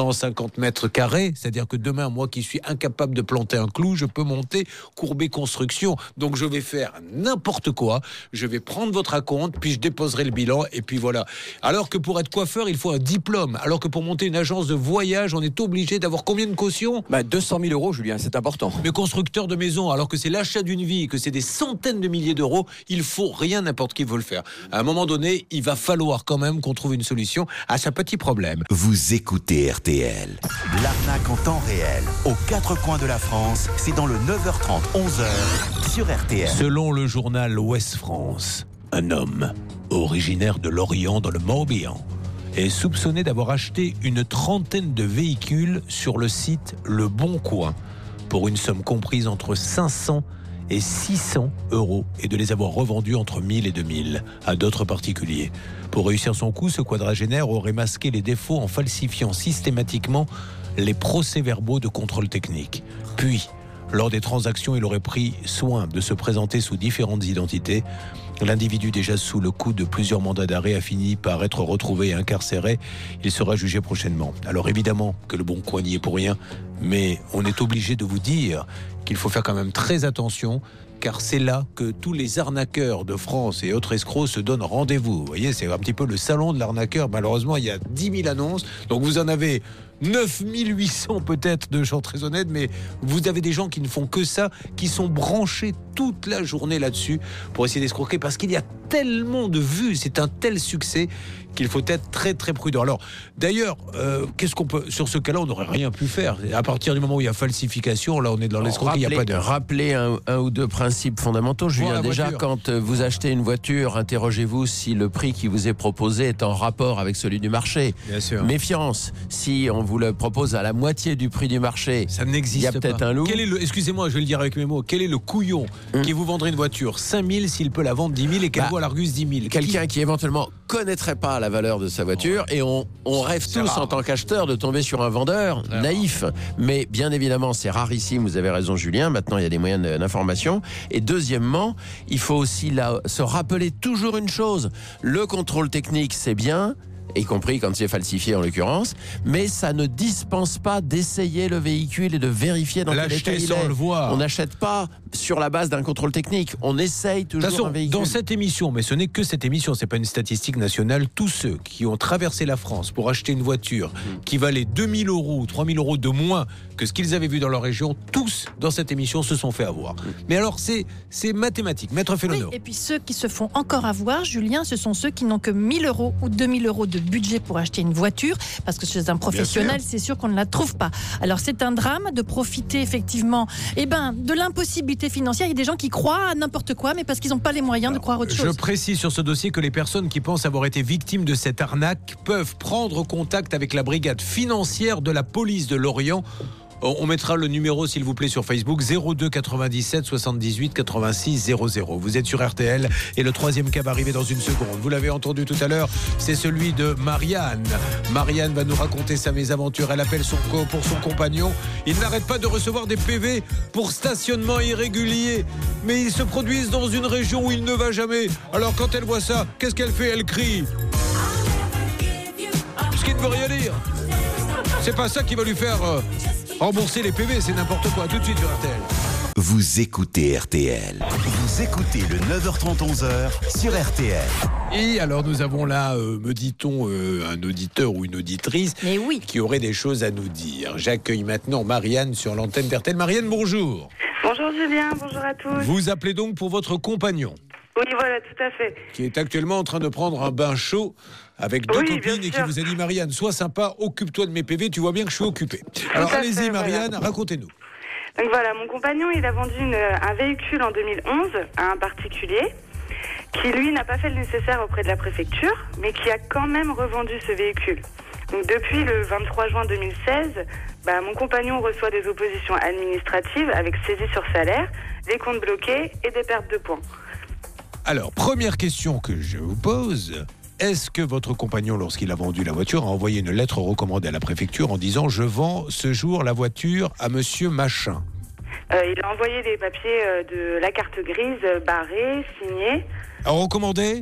150 mètres carrés, c'est-à-dire que demain, moi qui suis incapable de planter un clou, je peux monter Courbet Construction. Donc je vais faire n'importe quoi, je vais prendre votre acompte, puis je déposerai le bilan, et puis voilà. Alors que pour être coiffeur, il faut un diplôme, alors que pour monter une agence de voyage, on est obligé d'avoir combien de caution ? 200 000 €, Julien, c'est important. Mais constructeur de maison, alors que c'est l'achat d'une vie, que c'est des centaines de milliers d'euros, il faut rien, n'importe qui veut le faire. À un moment donné, il va falloir quand même qu'on trouve une solution à ce petit problème. Vous écoutez RTL. L'arnaque en temps réel, aux 4 coins de la France, c'est dans le 9h30, 11h sur RTL. Selon le journal Ouest France, un homme originaire de Lorient dans le Morbihan est soupçonné d'avoir acheté une trentaine de véhicules sur le site Le Bon Coin pour une somme comprise entre 500 et 600 € et de les avoir revendus entre 1000 et 2000 à d'autres particuliers. Pour réussir son coup, ce quadragénaire aurait masqué les défauts en falsifiant systématiquement les procès-verbaux de contrôle technique. Puis, lors des transactions, il aurait pris soin de se présenter sous différentes identités. L'individu, déjà sous le coup de plusieurs mandats d'arrêt, a fini par être retrouvé et incarcéré. Il sera jugé prochainement. Alors évidemment que Le Bon Coin n'y est pour rien, mais on est obligé de vous dire qu'il faut faire quand même très attention, car c'est là que tous les arnaqueurs de France et autres escrocs se donnent rendez-vous. Vous voyez, c'est un petit peu le salon de l'arnaqueur. Malheureusement, il y a 10 000 annonces, donc vous en avez 9800 peut-être de gens très honnêtes, mais vous avez des gens qui ne font que ça, qui sont branchés toute la journée là-dessus pour essayer d'escroquer, parce qu'il y a tellement de vues, c'est un tel succès qu'il faut être très très prudent. Alors d'ailleurs, qu'est-ce qu'on peut, sur ce cas-là, on n'aurait rien pu faire. À partir du moment où il y a falsification, là on est dans l'escroquerie, il n'y a pas de... Rappelez un ou deux principes fondamentaux, Julien. Déjà, quand vous achetez une voiture, interrogez-vous si le prix qui vous est proposé est en rapport avec celui du marché. Bien sûr. Méfiance, si on vous le propose à la moitié du prix du marché, ça n'existe pas. Il y a peut-être un loup. Excusez-moi, je vais le dire avec mes mots, quel est le couillon qui vous vendrait une voiture 5 000 s'il peut la vendre 10 000 et qu'elle vaut fois l'Argus 10 000. Quelqu'un qui éventuellement connaîtrait pas la valeur de sa voiture et on rêve tous en tant qu'acheteur de tomber sur un vendeur naïf. Mais bien évidemment, c'est rarissime, vous avez raison Julien, maintenant il y a des moyens d'information. Et deuxièmement, il faut aussi se rappeler toujours une chose, le contrôle technique c'est bien, y compris quand c'est falsifié en l'occurrence, mais ça ne dispense pas d'essayer le véhicule et de vérifier dans quel état il est. Le voir. On n'achète pas sur la base d'un contrôle technique, on essaye toujours un véhicule. Dans cette émission, mais ce n'est que cette émission, c'est pas une statistique nationale, tous ceux qui ont traversé la France pour acheter une voiture qui valait 2 000 euros ou 3 000 euros de moins que ce qu'ils avaient vu dans leur région, tous dans cette émission se sont fait avoir. Mais alors c'est mathématique, Maître Félono. Oui, et puis ceux qui se font encore avoir, Julien, ce sont ceux qui n'ont que 1 000 euros ou 2 000 euros de budget pour acheter une voiture, parce que chez un professionnel, c'est sûr qu'on ne la trouve pas. Alors c'est un drame de profiter effectivement de l'impossibilité financière. Il y a des gens qui croient à n'importe quoi, mais parce qu'ils n'ont pas les moyens de croire autre chose. Je précise sur ce dossier que les personnes qui pensent avoir été victimes de cette arnaque peuvent prendre contact avec la brigade financière de la police de Lorient. On mettra le numéro s'il vous plaît sur Facebook, 02 97 78 86 00. Vous êtes sur RTL et le troisième cas va arriver dans une seconde. Vous l'avez entendu tout à l'heure, c'est celui de Marianne. Marianne va nous raconter sa mésaventure. Elle appelle pour son compagnon. Il n'arrête pas de recevoir des PV pour stationnement irrégulier, mais ils se produisent dans une région où il ne va jamais. Alors quand elle voit ça, qu'est-ce qu'elle fait? Elle crie. Ce qui ne veut rien dire. C'est pas ça qui va lui faire rembourser les PV, c'est n'importe quoi. Tout de suite sur RTL. Vous écoutez RTL. Vous écoutez le 9h30, 11h sur RTL. Et alors nous avons là, me dit-on, un auditeur ou une auditrice qui aurait des choses à nous dire. J'accueille maintenant Marianne sur l'antenne d'RTL. Marianne, bonjour. Bonjour Julien, bonjour à tous. Vous appelez donc pour votre compagnon. Oui, voilà, tout à fait. Qui est actuellement en train de prendre un bain chaud avec deux copines et qui vous a dit: Marianne, sois sympa, occupe-toi de mes PV, tu vois bien que je suis occupé. Alors allez-y Marianne, racontez-nous. Donc voilà, mon compagnon, il a vendu un véhicule en 2011 à un particulier qui, lui, n'a pas fait le nécessaire auprès de la préfecture, mais qui a quand même revendu ce véhicule. Donc depuis le 23 juin 2016, mon compagnon reçoit des oppositions administratives avec saisie sur salaire, des comptes bloqués et des pertes de points. Alors, première question que je vous pose, est-ce que votre compagnon, lorsqu'il a vendu la voiture, a envoyé une lettre recommandée à la préfecture en disant: je vends ce jour la voiture à monsieur machin? Il a envoyé des papiers de la carte grise barrée, signée. En recommandé?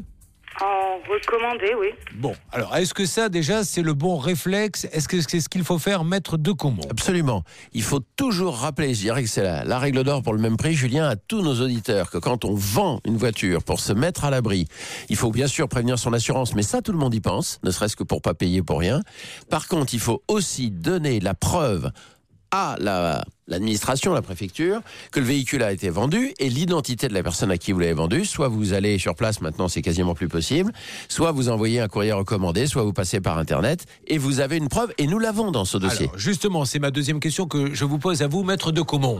En recommandé, oui. Bon, alors est-ce que ça déjà c'est le bon réflexe? Est-ce que c'est ce qu'il faut faire, maître de Caumont? Absolument. Il faut toujours rappeler, je dirais que c'est la règle d'or pour le même prix, Julien, à tous nos auditeurs, que quand on vend une voiture pour se mettre à l'abri, il faut bien sûr prévenir son assurance, mais ça tout le monde y pense, ne serait-ce que pour pas payer pour rien. Par contre, il faut aussi donner la preuve à l'administration, la préfecture, que le véhicule a été vendu et l'identité de la personne à qui vous l'avez vendu. Soit vous allez sur place, maintenant c'est quasiment plus possible, soit vous envoyez un courrier recommandé, soit vous passez par Internet et vous avez une preuve, et nous l'avons dans ce dossier. Alors, justement, c'est ma deuxième question que je vous pose à vous, maître de Caumont.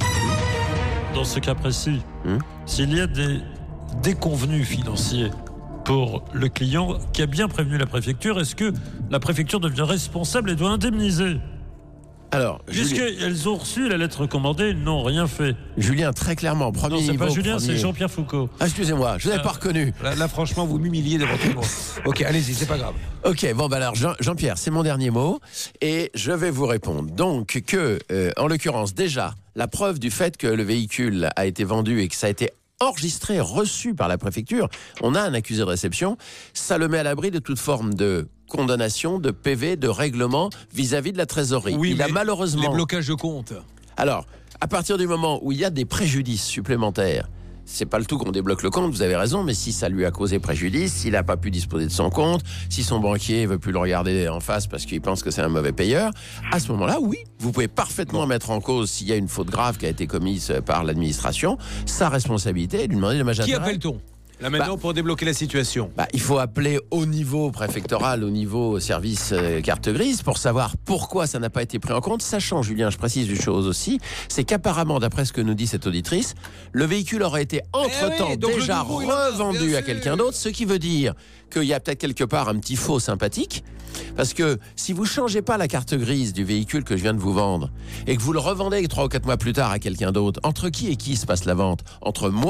Dans ce cas précis, s'il y a des déconvenus financiers pour le client qui a bien prévenu la préfecture, est-ce que la préfecture devient responsable et doit indemniser ? Alors, puisqu'elles ont reçu la lettre recommandée, ils n'ont rien fait. Julien, très clairement, premier niveau. Non, c'est pas Julien, c'est Jean-Pierre Foucault. Ah, excusez-moi, je ne l'avais pas reconnu. Là, franchement, vous m'humiliez devant tout le monde. Ok, allez-y, c'est pas grave. Ok, bon, alors, Jean-Pierre, c'est mon dernier mot. Et je vais vous répondre. Donc, en l'occurrence, déjà, la preuve du fait que le véhicule a été vendu et que ça a été enregistré, reçu par la préfecture, on a un accusé de réception, ça le met à l'abri de toute forme de condamnation, de PV, de règlement vis-à-vis de la trésorerie. Oui, il a malheureusement... Les blocages de compte. Alors, à partir du moment où il y a des préjudices supplémentaires, c'est pas le tout qu'on débloque le compte, vous avez raison, mais si ça lui a causé préjudice, s'il n'a pas pu disposer de son compte, si son banquier veut plus le regarder en face parce qu'il pense que c'est un mauvais payeur, à ce moment-là, oui, vous pouvez parfaitement mettre en cause, s'il y a une faute grave qui a été commise par l'administration, sa responsabilité et lui demander des dommages intérêts. Qui appelle-t-on là maintenant pour débloquer la situation? Il faut appeler au niveau préfectoral, au niveau service carte grise pour savoir pourquoi ça n'a pas été pris en compte. Sachant, Julien, je précise une chose aussi, c'est qu'apparemment, d'après ce que nous dit cette auditrice, le véhicule aurait été entre-temps déjà revendu à quelqu'un d'autre, ce qui veut dire qu'il y a peut-être quelque part un petit faux sympathique. Parce que si vous ne changez pas la carte grise du véhicule que je viens de vous vendre et que vous le revendez 3 ou 4 mois plus tard à quelqu'un d'autre, entre qui et qui se passe la vente? Entre moi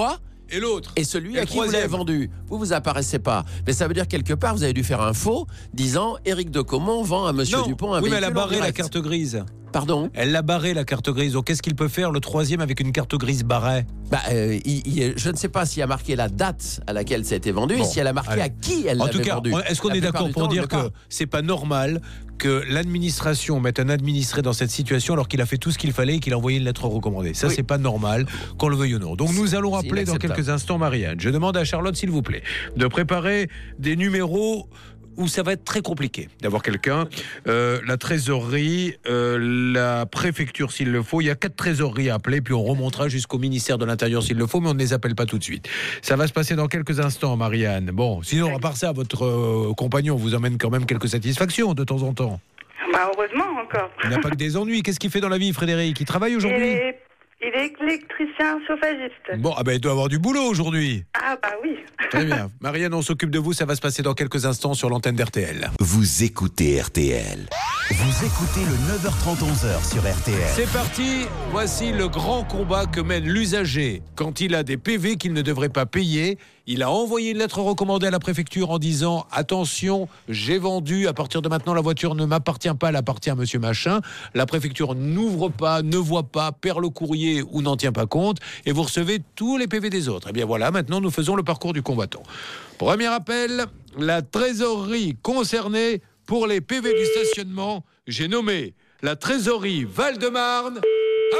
Et l'autre. Et celui Et à le qui vous l'avez troisième. vendu. Vous apparaissez pas. Mais ça veut dire quelque part, vous avez dû faire un faux disant Éric de Caumont vend à Monsieur Non, Dupont un oui, mais véhicule elle a barré en la direct. carte grise. Pardon? Elle l'a barré la carte grise. Donc qu'est-ce qu'il peut faire le troisième avec une carte grise barrée? Je ne sais pas s'il a marqué la date à laquelle ça a été vendu et si elle a marqué allez. à qui elle En l'avait tout cas, vendu. est-ce qu'on La est plupart d'accord du pour temps, on dire le que fait pas. c'est pas normal que l'administration mette un administré dans cette situation alors qu'il a fait tout ce qu'il fallait et qu'il a envoyé une lettre recommandée? Ça, c'est pas normal, qu'on le veuille ou non. Donc nous allons C'est rappeler dans inacceptable. quelques instants Marianne. Je demande à Charlotte, s'il vous plaît, de préparer des numéros où ça va être très compliqué d'avoir quelqu'un. La trésorerie, la préfecture s'il le faut. Il y a 4 trésoreries à appeler, puis on remontera jusqu'au ministère de l'Intérieur s'il le faut, mais on ne les appelle pas tout de suite. Ça va se passer dans quelques instants, Marianne. Bon, sinon, à part ça, votre compagnon vous emmène quand même quelques satisfactions de temps en temps. Bah, heureusement encore. Il n'a pas que des ennuis. Qu'est-ce qu'il fait dans la vie, Frédéric? Il travaille aujourd'hui? Il est électricien chauffagiste. Bon, il doit avoir du boulot aujourd'hui. Ah bah oui. Très bien. Marianne, on s'occupe de vous. Ça va se passer dans quelques instants sur l'antenne d'RTL. Vous écoutez RTL. Vous écoutez le 9h30 11h sur RTL. C'est parti. Voici le grand combat que mène l'usager quand il a des PV qu'il ne devrait pas payer. Il a envoyé une lettre recommandée à la préfecture en disant « Attention, j'ai vendu, à partir de maintenant, la voiture ne m'appartient pas, elle appartient à monsieur machin. » La préfecture n'ouvre pas, ne voit pas, perd le courrier ou n'en tient pas compte et vous recevez tous les PV des autres. Eh bien voilà, maintenant nous faisons le parcours du combattant. Premier appel, la trésorerie concernée pour les PV du stationnement. J'ai nommé la trésorerie Val-de-Marne. À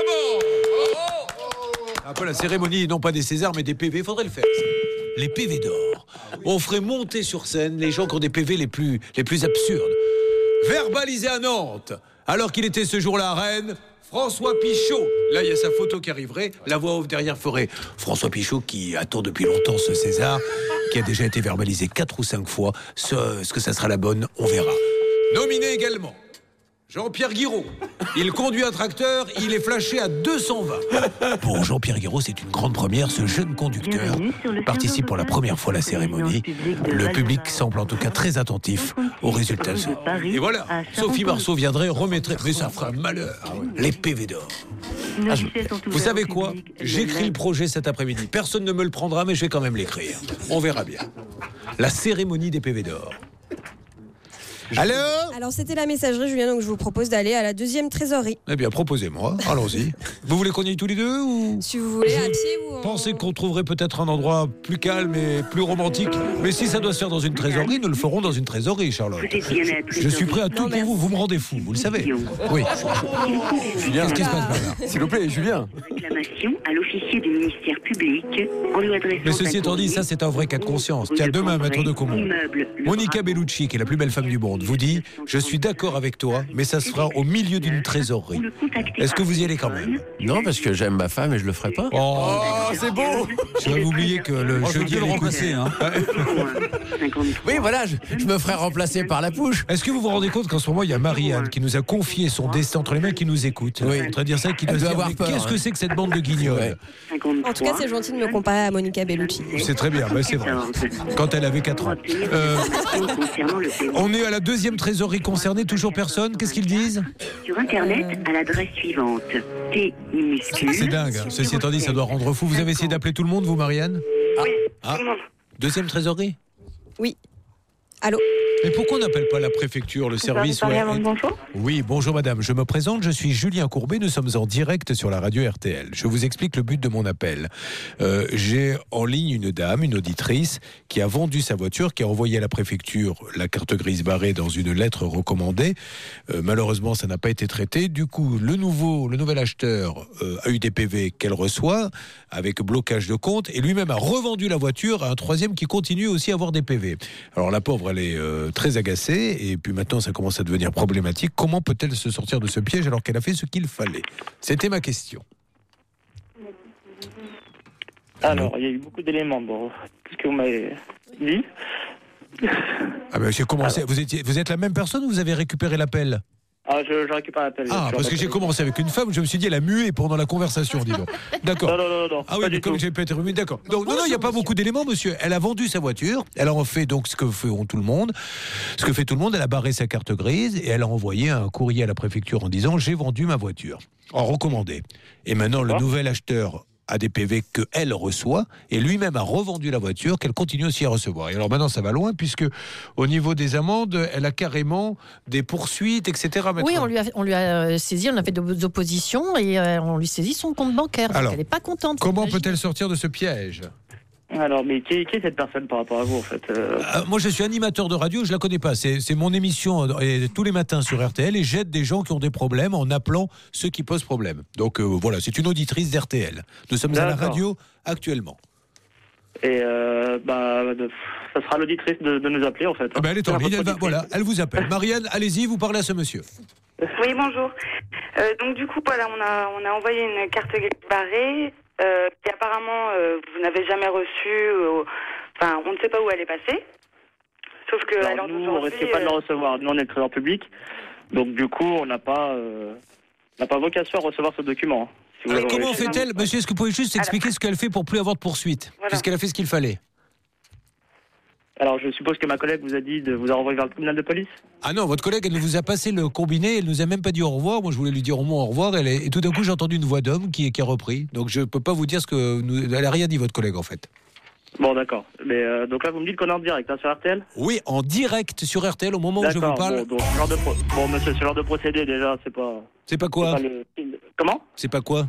bord! Un peu la cérémonie, non pas des Césars, mais des PV, il faudrait le faire. Ça. Les PV d'or. On ferait monter sur scène les gens qui ont des PV les plus absurdes. Verbalisé à Nantes, alors qu'il était ce jour-là à Rennes, François Pichot. Là, il y a sa photo qui arriverait. La voix off derrière ferait François Pichot qui attend depuis longtemps ce César, qui a déjà été verbalisé 4 ou 5 fois. Est-ce que ça sera la bonne? On verra. Nominé également Jean-Pierre Guiraud. Il conduit un tracteur, il est flashé à 220. Pour Jean-Pierre Guiraud, c'est une grande première. Ce jeune conducteur participe pour la première fois à la cérémonie. Le public semble en tout cas très attentif aux résultats. Et voilà, Sophie Marceau viendrait, remettrait, mais ça fera malheur, les PV d'or. Vous savez quoi? J'écris le projet cet après-midi. Personne ne me le prendra, mais je vais quand même l'écrire. On verra bien. La cérémonie des PV d'or. Alors c'était la messagerie, Julien, donc je vous propose d'aller à la deuxième trésorerie. Eh bien, proposez-moi, allons-y. Vous voulez qu'on y aille tous les deux ou... Si vous voulez, à pied ou en... Pensez qu'on trouverait peut-être un endroit plus calme et plus romantique. Mais si ça doit se faire dans une trésorerie, nous le ferons dans une trésorerie, Charlotte. Je suis prêt à tout pour vous. Vous me rendez fou, vous le savez. Oui. Julien, qu'est-ce qui se passe, Bernard? S'il vous plaît, Julien. Réclamation à l'officier du ministère public en lui adressant. Mais ceci étant dit, ça c'est un vrai cas de conscience. Tiens, demain, maître de Caumont, Monica Bellucci, qui est la plus belle femme du monde, vous dit « Je suis d'accord avec toi, mais ça se fera au milieu d'une trésorerie. » Est-ce que vous y allez quand même? Non, parce que j'aime ma femme et je le ferai pas. Oh, c'est beau. Je vais oublier que le jeudi, je vais le remplacer. Hein. Oui, voilà, je me ferai remplacer par la pouche. Est-ce que vous vous rendez compte qu'en ce moment, il y a Marianne qui nous a confié son destin entre les mains, qui nous écoute? Oui. On dire ça, qui doit Elle se doit dire, avoir mais peur, qu'est-ce que c'est que cette bande de guignols? En tout cas, c'est gentil de me comparer à Monica Bellucci. C'est très bien, c'est vrai. Quand elle avait 4 ans. On est à la deuxième trésorerie concernée, toujours personne. Qu'est-ce qu'ils disent? Sur Internet, à l'adresse suivante. T minuscule. C'est dingue. Ceci étant dit, ça doit rendre fou. Vous avez essayé d'appeler tout le monde, vous, Marianne? Oui, Ah. tout le monde. Deuxième trésorerie? Oui. Allô? Mais pourquoi on n'appelle pas la préfecture, le service? Bonjour. Oui, bonjour madame, je me présente, je suis Julien Courbet, nous sommes en direct sur la radio RTL. Je vous explique le but de mon appel. J'ai en ligne une dame, une auditrice, qui a vendu sa voiture, qui a envoyé à la préfecture la carte grise barrée dans une lettre recommandée. Malheureusement, ça n'a pas été traité. Du coup, le nouvel acheteur a eu des PV qu'elle reçoit, avec blocage de compte, et lui-même a revendu la voiture à un troisième qui continue aussi à avoir des PV. Alors la pauvre, elle est très agacée, et puis maintenant ça commence à devenir problématique. Comment peut-elle se sortir de ce piège alors qu'elle a fait ce qu'il fallait? C'était ma question. Alors, il y a eu beaucoup d'éléments dans tout ce que vous m'avez dit. Ah ben j'ai commencé. Vous êtes la même personne ou vous avez récupéré l'appel? Ah, je récupère l'appel. Ah, parce que j'ai commencé avec une femme, je me suis dit, elle a mué pendant la conversation, dis donc. D'accord. Non. Ah oui, mais comme j'ai pas été remis, d'accord. Donc, non, il n'y a pas beaucoup d'éléments, monsieur. Elle a vendu sa voiture, elle a fait donc ce que fait tout le monde. Ce que fait tout le monde, elle a barré sa carte grise et elle a envoyé un courrier à la préfecture en disant, j'ai vendu ma voiture. En recommandé. Et maintenant, le nouvel acheteur à des PV qu'elle reçoit, et lui-même a revendu la voiture qu'elle continue aussi à recevoir. Et alors maintenant, ça va loin, puisque au niveau des amendes, elle a carrément des poursuites, etc. Oui, on lui a saisi, on a fait des oppositions, et on lui saisit son compte bancaire. Donc alors, elle n'est pas contente. Comment peut-elle sortir de ce piège ? Alors, mais qui est cette personne par rapport à vous, en fait Moi, je suis animateur de radio, je la connais pas. C'est mon émission tous les matins sur RTL, et j'aide des gens qui ont des problèmes en appelant ceux qui posent problème. Donc voilà, c'est une auditrice d'RTL. Nous sommes à la radio actuellement. Et ça sera l'auditrice de nous appeler, en fait. Elle est en ligne, elle vous appelle. Marianne, allez-y, vous parlez à ce monsieur. Oui, bonjour. Donc du coup, voilà, on a envoyé une carte barrée qui apparemment vous n'avez jamais reçue. Enfin, on ne sait pas où elle est passée. Sauf que alors, nous, on risquait pas de la recevoir. Nous, on est le trésor public. Donc du coup, on n'a pas vocation à recevoir ce document. Si alors, comment fait-elle, monsieur, est-ce que vous pouvez juste expliquer ce qu'elle fait pour plus avoir de poursuite, puisqu'elle a fait ce qu'il fallait? Alors, je suppose que ma collègue vous a dit de vous renvoyer vers le tribunal de police? Ah non, votre collègue, elle nous a passé le combiné, elle nous a même pas dit au revoir. Moi, je voulais lui dire au moins au revoir. Et tout d'un coup, j'ai entendu une voix d'homme qui a repris. Donc, je peux pas vous dire elle a rien dit, votre collègue, en fait. Bon, d'accord. Mais donc là, vous me dites qu'on est en direct sur RTL? Oui, en direct sur RTL au moment où je vous parle. Bon, donc, monsieur, ce genre de procédé, déjà, c'est pas... C'est pas quoi? Comment? C'est pas quoi?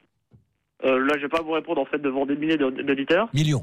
Là, je vais pas vous répondre, en fait, devant des milliers d'auditeurs. Millions.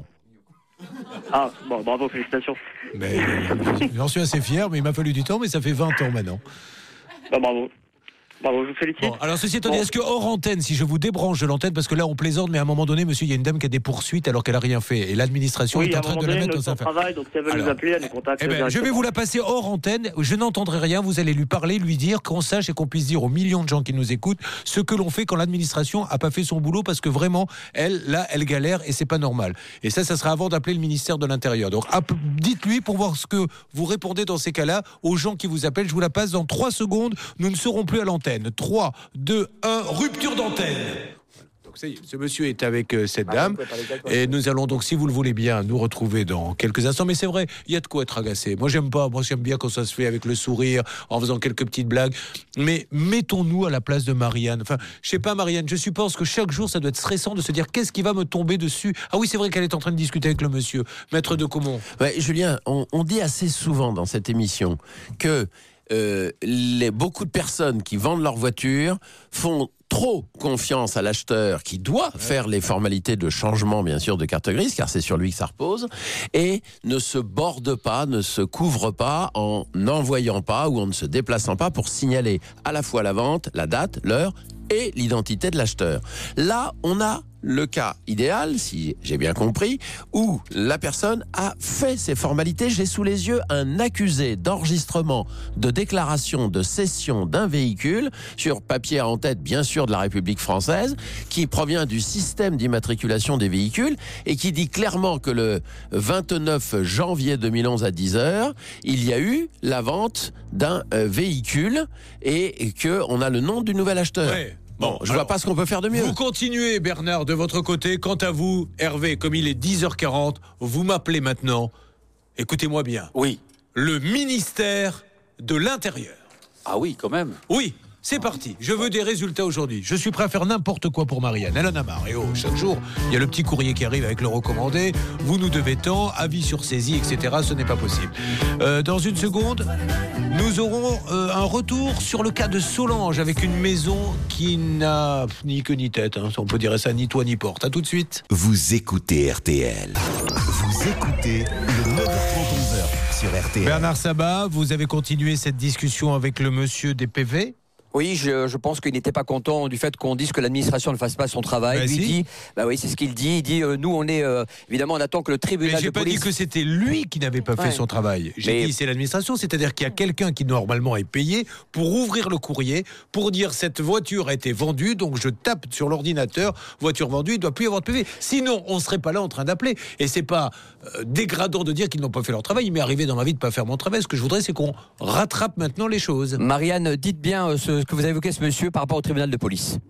Ah, bon, bravo, félicitations. Mais j'en suis assez fier, mais il m'a fallu du temps, mais ça fait 20 ans maintenant. Bah, bravo. Bravo, je vous félicite. Bon, alors, ceci étant dit, est-ce que hors antenne, si je vous débranche de l'antenne, parce que là, on plaisante, mais à un moment donné, monsieur, il y a une dame qui a des poursuites alors qu'elle n'a rien fait. Et l'administration est en train de la mettre dans un travail, donc si elle veut nous appeler, elle nous contacte. Je vais vous la passer hors antenne. Je n'entendrai rien. Vous allez lui parler, lui dire, qu'on sache et qu'on puisse dire aux millions de gens qui nous écoutent ce que l'on fait quand l'administration n'a pas fait son boulot, parce que vraiment, elle galère et c'est pas normal. Et ça sera avant d'appeler le ministère de l'Intérieur. Donc, dites-lui pour voir ce que vous répondez dans ces cas-là aux gens qui vous appellent. Je vous la passe dans 3 secondes. Nous ne serons plus à l'antenne. 3, 2, 1, rupture d'antenne. Donc ça y est, ce monsieur est avec cette dame et nous allons donc, si vous le voulez bien, nous retrouver dans quelques instants. Mais c'est vrai, il y a de quoi être agacé. Moi j'aime bien quand ça se fait avec le sourire, en faisant quelques petites blagues. Mais mettons-nous à la place de Marianne. Enfin, je sais pas, Marianne, je suppose que chaque jour ça doit être stressant de se dire qu'est-ce qui va me tomber dessus. Ah oui, c'est vrai qu'elle est en train de discuter avec le monsieur, maître de Caumont. Ouais, Julien, on dit assez souvent dans cette émission que beaucoup de personnes qui vendent leur voiture font trop confiance à l'acheteur qui doit faire les formalités de changement, bien sûr, de carte grise, car c'est sur lui que ça repose, et ne se borde pas, ne se couvre pas en n'envoyant pas ou en ne se déplaçant pas pour signaler à la fois la vente, la date, l'heure et l'identité de l'acheteur. Là, on a le cas idéal, si j'ai bien compris, où la personne a fait ses formalités. J'ai sous les yeux un accusé d'enregistrement, de déclaration de cession d'un véhicule, sur papier en tête, bien sûr, de la République française, qui provient du système d'immatriculation des véhicules et qui dit clairement que le 29 janvier 2011 à 10h, il y a eu la vente d'un véhicule et qu'on a le nom du nouvel acheteur. Ouais. Bon, je vois pas ce qu'on peut faire de mieux. Vous continuez, Bernard, de votre côté. Quant à vous, Hervé, comme il est 10h40, vous m'appelez maintenant. Écoutez-moi bien. Oui. Le ministère de l'Intérieur. Ah oui, quand même. Oui. C'est parti, je veux des résultats aujourd'hui. Je suis prêt à faire n'importe quoi pour Marianne. Elle en a marre. Et chaque jour, il y a le petit courrier qui arrive avec le recommandé. Vous nous devez tant, avis sur saisie, etc. Ce n'est pas possible. Dans une seconde, nous aurons un retour sur le cas de Solange avec une maison qui n'a ni queue ni tête. On peut dire ça, ni toit ni porte. À tout de suite. Vous écoutez RTL. Vous écoutez le 9h30 sur RTL. Bernard Sabat, vous avez continué cette discussion avec le monsieur des PV ? Oui, je pense qu'il n'était pas content du fait qu'on dise que l'administration ne fasse pas son travail. Lui dit, oui, c'est ce qu'il dit. Il dit, nous, on est évidemment, on attend que le tribunal de police. Mais j'ai pas dit que c'était lui qui n'avait pas fait son travail. J'ai dit c'est l'administration, c'est-à-dire qu'il y a quelqu'un qui normalement est payé pour ouvrir le courrier, pour dire cette voiture a été vendue, donc je tape sur l'ordinateur, voiture vendue, il ne doit plus y avoir de PV. Sinon, on ne serait pas là en train d'appeler. Et c'est pas dégradant de dire qu'ils n'ont pas fait leur travail. Il m'est arrivé dans ma vie de pas faire mon travail. Ce que je voudrais, c'est qu'on rattrape maintenant les choses. Marianne, dites bien ce que vous avez évoqué, ce monsieur, par rapport au tribunal de police.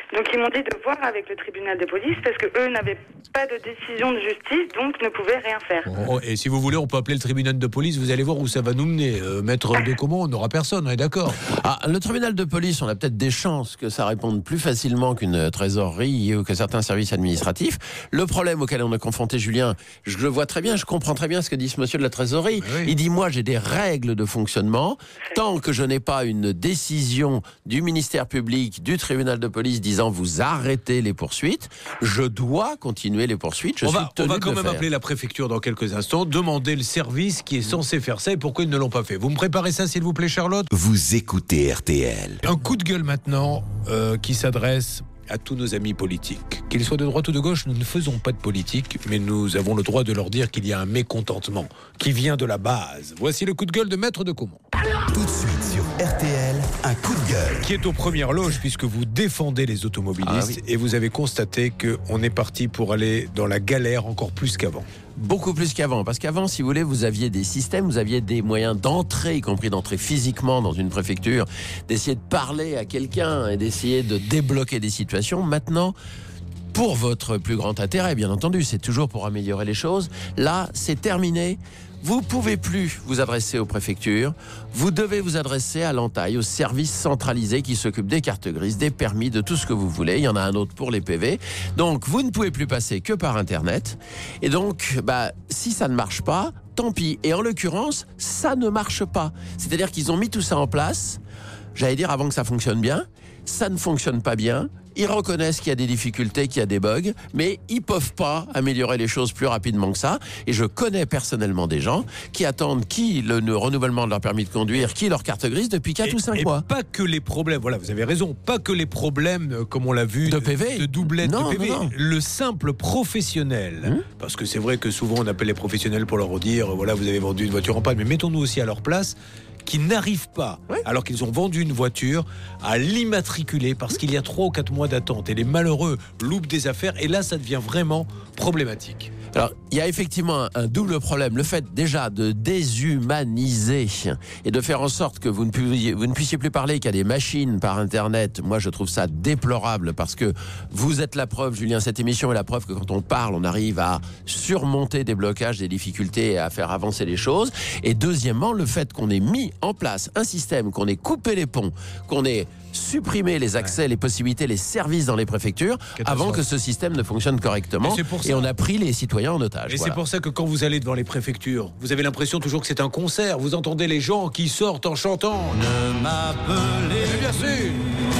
Donc ils m'ont dit de voir avec le tribunal de police parce que eux n'avaient pas de décision de justice, donc ne pouvaient rien faire. Et si vous voulez, on peut appeler le tribunal de police, vous allez voir où ça va nous mener. Maître de Comont, on n'aura personne, on est d'accord. Le tribunal de police, on a peut-être des chances que ça réponde plus facilement qu'une trésorerie ou que certains services administratifs. Le problème auquel on est confronté, Julien, je le vois très bien, je comprends très bien ce que dit ce monsieur de la trésorerie. Oui. Il dit, moi j'ai des règles de fonctionnement, tant que je n'ai pas une décision du ministère public, du tribunal de police disant vous arrêtez les poursuites, je dois continuer les poursuites. On va quand même appeler la préfecture dans quelques instants, demander le service qui est censé faire ça et pourquoi ils ne l'ont pas fait. Vous me préparez ça s'il vous plaît, Charlotte ? Vous écoutez RTL. Un coup de gueule maintenant qui s'adresse à tous nos amis politiques. Qu'ils soient de droite ou de gauche, nous ne faisons pas de politique, mais nous avons le droit de leur dire qu'il y a un mécontentement qui vient de la base. Voici le coup de gueule de Maître de Comont. Tout de suite sur RTL, un coup de gueule. Qui est aux premières loges puisque vous défendez les automobilistes et vous avez constaté qu'on est parti pour aller dans la galère encore plus qu'avant. Beaucoup plus qu'avant, parce qu'avant, si vous voulez, vous aviez des systèmes, vous aviez des moyens d'entrer, y compris d'entrer physiquement dans une préfecture, d'essayer de parler à quelqu'un et d'essayer de débloquer des situations. Maintenant, pour votre plus grand intérêt, bien entendu, c'est toujours pour améliorer les choses. Là, c'est terminé. Vous pouvez plus vous adresser aux préfectures. Vous devez vous adresser à l'entaille, au service centralisé qui s'occupe des cartes grises, des permis, de tout ce que vous voulez. Il y en a un autre pour les PV. Donc, vous ne pouvez plus passer que par Internet. Et donc, si ça ne marche pas, tant pis. Et en l'occurrence, ça ne marche pas. C'est-à-dire qu'ils ont mis tout ça en place, j'allais dire avant que ça fonctionne bien. Ça ne fonctionne pas bien. Ils reconnaissent qu'il y a des difficultés, qu'il y a des bugs, mais ils peuvent pas améliorer les choses plus rapidement que ça. Et je connais personnellement des gens qui attendent le renouvellement de leur permis de conduire, leur carte grise depuis 4 ou 5 mois. Pas que les problèmes, voilà, vous avez raison, pas que les problèmes, comme on l'a vu, de PV, de doublette de PV. Non. Le simple professionnel, parce que c'est vrai que souvent on appelle les professionnels pour leur dire, voilà, vous avez vendu une voiture en panne, mais mettons-nous aussi à leur place, qui n'arrivent pas, alors qu'ils ont vendu une voiture, à l'immatriculer parce qu'il y a 3 ou 4 mois d'attente. Et les malheureux loupent des affaires et là, ça devient vraiment problématique. Alors, il y a effectivement un double problème. Le fait déjà de déshumaniser et de faire en sorte que vous ne puissiez plus parler qu'à des machines par Internet, moi je trouve ça déplorable parce que vous êtes la preuve, Julien, cette émission est la preuve que quand on parle, on arrive à surmonter des blocages, des difficultés et à faire avancer les choses. Et deuxièmement, le fait qu'on ait mis en place un système, qu'on ait coupé les ponts, qu'on ait supprimé les accès, les possibilités, les services dans les préfectures avant que ce système ne fonctionne correctement. Et on a pris les citoyens en otage. Et c'est pour ça que quand vous allez devant les préfectures, vous avez l'impression toujours que c'est un concert. Vous entendez les gens qui sortent en chantant. Ne m'appelez bien sûr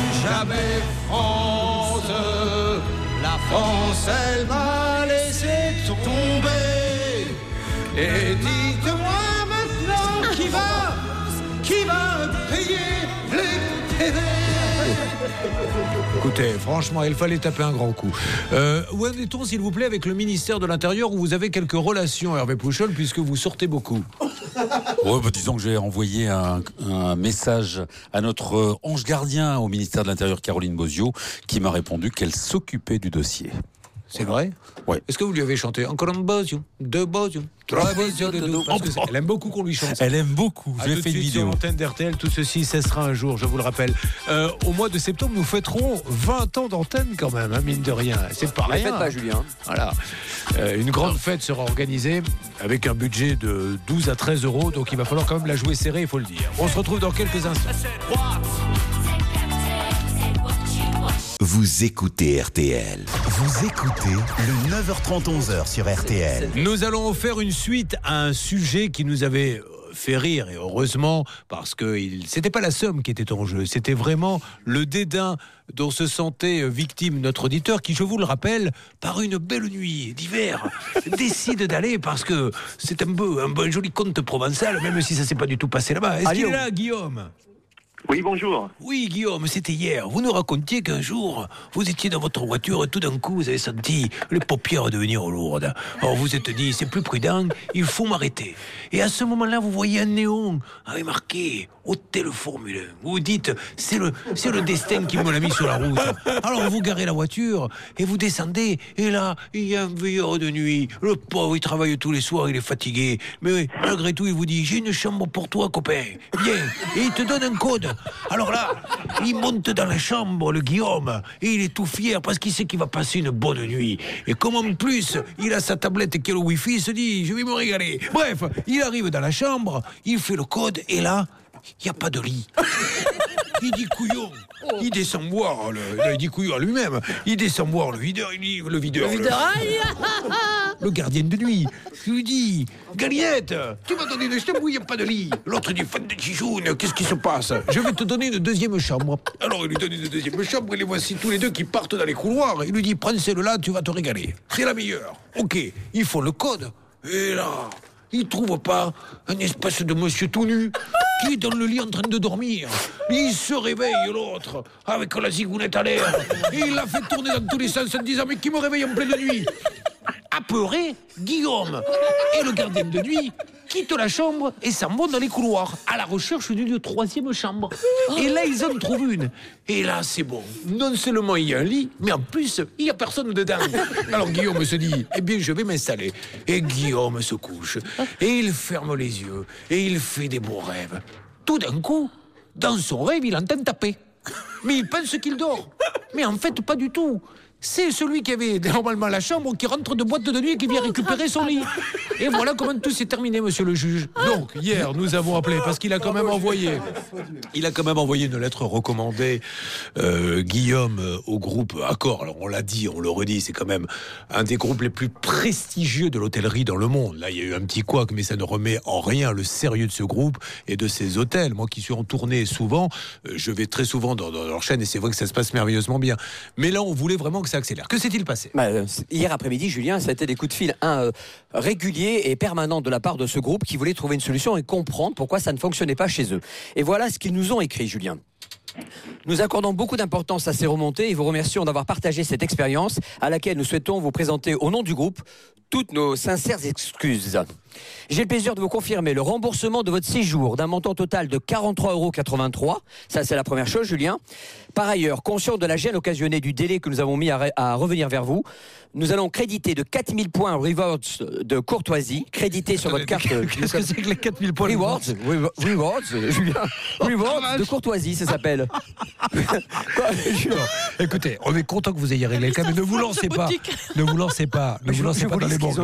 jamais France. La France, elle m'a laissé tomber. Et dites-moi maintenant qui va payer les TV. Écoutez, franchement, il fallait taper un grand coup. Où en est-on, s'il vous plaît, avec le ministère de l'Intérieur où vous avez quelques relations, Hervé Pouchol, puisque vous sortez beaucoup? Disons que j'ai envoyé un message à notre ange gardien au ministère de l'Intérieur, Caroline Bozio, qui m'a répondu qu'elle s'occupait du dossier. C'est vrai? Oui. Est-ce que vous lui avez chanté encore un Bozio, 2 Bozio, 3 Bozio, elle aime beaucoup qu'on lui chante ça. Elle aime beaucoup. J'ai fait une vidéo. Sur l'antenne d'RTL, tout ceci cessera un jour, je vous le rappelle. Au mois de septembre, nous fêterons 20 ans d'antenne quand même, mine de rien. C'est pas rien. Ne faites pas, Julien. Voilà. Une grande fête sera organisée avec un budget de 12 à 13 euros, donc il va falloir quand même la jouer serrée, il faut le dire. On se retrouve dans quelques instants. Vous écoutez RTL. Vous écoutez le 9h30 11h sur RTL. Nous allons faire une suite à un sujet qui nous avait fait rire, et heureusement, parce que c'était pas la somme qui était en jeu, c'était vraiment le dédain dont se sentait victime notre auditeur qui, je vous le rappelle, par une belle nuit d'hiver, décide d'aller parce que c'est un joli conte provençal, même si ça s'est pas du tout passé là-bas. Est-ce qu'il est là, Guillaume ? Oui, bonjour. Oui, Guillaume, c'était hier. Vous nous racontiez qu'un jour, vous étiez dans votre voiture et tout d'un coup, vous avez senti les paupières devenir lourdes. Alors vous vous êtes dit, c'est plus prudent, il faut m'arrêter. Et à ce moment-là, vous voyez un néon avec marqué Hôtel Formule 1. Vous vous dites, c'est le destin qui me l'a mis sur la route. Alors vous garez la voiture et vous descendez. Et là, il y a un veilleur de nuit. Le pauvre, il travaille tous les soirs, il est fatigué. Mais malgré tout, il vous dit, j'ai une chambre pour toi, copain. Viens. Et il te donne un code. Alors là, il monte dans la chambre, le Guillaume, et il est tout fier parce qu'il sait qu'il va passer une bonne nuit. Et comme en plus, il a sa tablette qui a le Wi-Fi, il se dit, je vais me régaler. Bref, il arrive dans la chambre, il fait le code, et là, il n'y a pas de lit. Il dit couillon. Il descend voir, il dit couillon lui-même. Il descend voir le videur, il dit le gardien de nuit. Je lui dis, Galinette, tu m'as donné une chambre où il n'y a pas de lit. L'autre dit, fan de chichoune, qu'est-ce qui se passe? Je vais te donner une deuxième chambre. Alors il lui donne une deuxième chambre, et les voici tous les deux qui partent dans les couloirs. Il lui dit, prends celle-là, tu vas te régaler. C'est la meilleure. Ok, ils font le code. Et là, il trouve pas un espèce de monsieur tout nu qui est dans le lit en train de dormir. Il se réveille, l'autre, avec la zigounette à l'air. Et il l'a fait tourner dans tous les sens en disant, mais qui me réveille en pleine nuit? Apeuré, Guillaume et le gardien de nuit quittent la chambre et s'en vont dans les couloirs à la recherche d'une troisième chambre. Et là, ils en trouvent une. Et là, c'est bon. Non seulement il y a un lit, mais en plus, il n'y a personne dedans. Alors Guillaume se dit, eh bien, je vais m'installer. Et Guillaume se couche. Et il ferme les yeux. Et il fait des beaux rêves. Tout d'un coup, dans son rêve, il entend taper. Mais il pense qu'il dort. Mais en fait, pas du tout. C'est celui qui avait normalement la chambre qui rentre de boîte de nuit et qui vient récupérer son lit. Et voilà comment tout s'est terminé, monsieur le juge. Donc, hier, nous avons appelé parce qu'il a quand même envoyé une lettre recommandée, Guillaume, au groupe Accor. Alors, on l'a dit, on le redit, c'est quand même un des groupes les plus prestigieux de l'hôtellerie dans le monde. Là, il y a eu un petit couac, mais ça ne remet en rien le sérieux de ce groupe et de ces hôtels. Moi qui suis en tournée souvent, je vais très souvent dans leur chaîne et c'est vrai que ça se passe merveilleusement bien. Mais là, on voulait vraiment que ça accélère. Que s'est-il passé? Hier après-midi, Julien, ça a été des coups de fil réguliers et permanents de la part de ce groupe qui voulait trouver une solution et comprendre pourquoi ça ne fonctionnait pas chez eux. Et voilà ce qu'ils nous ont écrit, Julien. Nous accordons beaucoup d'importance à ces remontées et vous remercions d'avoir partagé cette expérience à laquelle nous souhaitons vous présenter au nom du groupe toutes nos sincères excuses. J'ai le plaisir de vous confirmer le remboursement de votre séjour d'un montant total de 43,83 €. Ça, c'est la première chose, Julien. Par ailleurs, conscient de la gêne occasionnée du délai que nous avons mis à revenir vers vous, nous allons créditer de 4000 points Rewards de courtoisie, crédités sur votre carte. Qu'est-ce que c'est que les 4000 points Rewards, Julien. Rewards de courtoisie, ça s'appelle. Écoutez, on est content que vous ayez réglé le cas, mais ne vous lancez pas. Ne vous lancez pas dans les bons.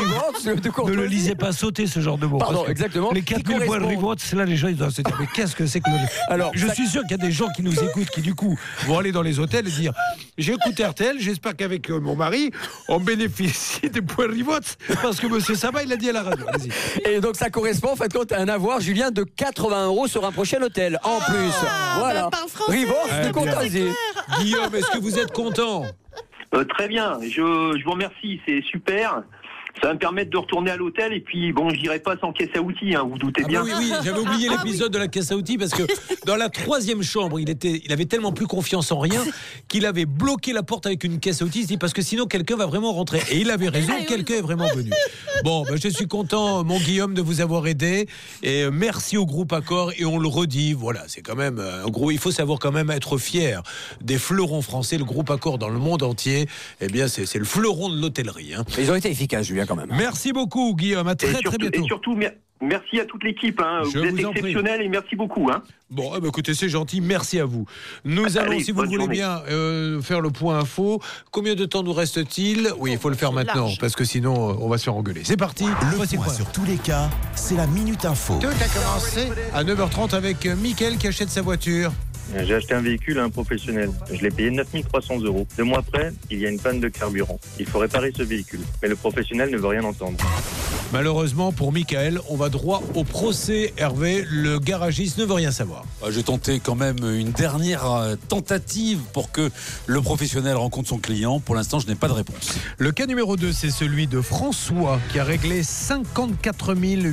Ne le lisez pas sauter ce genre de mots. Pardon, exactement. Les 4000 points Rewards, c'est là les gens ils doivent se dire mais qu'est-ce que c'est que Alors, je suis sûr qu'il y a des gens qui nous écoutent qui du coup vont aller dans les hôtels et dire j'ai écouté RTL, j'espère qu'avec mon mari on bénéficie des points Rewards parce que monsieur Sabat il a dit à la radio. Allez-y. Et donc ça correspond en fait compte à un avoir, Julien, de 80 € sur un prochain hôtel en plus. Voilà. Rewards de courtoisie. Guillaume, est-ce que vous êtes content? Très bien, je vous remercie, c'est super. Ça va me permettre de retourner à l'hôtel et puis bon, je dirais pas sans caisse à outils, hein, vous doutez bien. Oui, j'avais oublié l'épisode de la caisse à outils parce que dans la troisième chambre, il avait tellement plus confiance en rien qu'il avait bloqué la porte avec une caisse à outils. Il se dit parce que sinon quelqu'un va vraiment rentrer. Et il avait raison, quelqu'un est vraiment venu. Bon, je suis content, mon Guillaume, de vous avoir aidé et merci au groupe Accor et on le redit. Voilà, c'est quand même un gros. Il faut savoir quand même être fier des fleurons français. Le groupe Accor dans le monde entier, eh bien c'est le fleuron de l'hôtellerie. Hein. Ils ont été efficaces, Julien. Quand même. Merci beaucoup Guillaume, à très bientôt. Et surtout, merci à toute l'équipe, hein. Vous êtes exceptionnels et merci beaucoup. Hein. Bon, écoutez, c'est gentil, merci à vous. Nous allons, si vous le voulez bien, faire le point info. Combien de temps nous reste-t-il? Oui, il faut le faire maintenant, parce que sinon, on va se faire engueuler. C'est parti. Le point sur tous les cas, c'est la Minute Info. Tout a commencé à 9h30 avec Mickaël qui achète sa voiture. J'ai acheté un véhicule à un professionnel. Je l'ai payé 9 300 €. 2 mois après, il y a une panne de carburant. Il faut réparer ce véhicule. Mais le professionnel ne veut rien entendre. Malheureusement pour Mickaël, on va droit au procès. Hervé, le garagiste ne veut rien savoir. J'ai tenté quand même une dernière tentative pour que le professionnel rencontre son client. Pour l'instant, je n'ai pas de réponse. Le cas numéro 2, c'est celui de François qui a réglé 54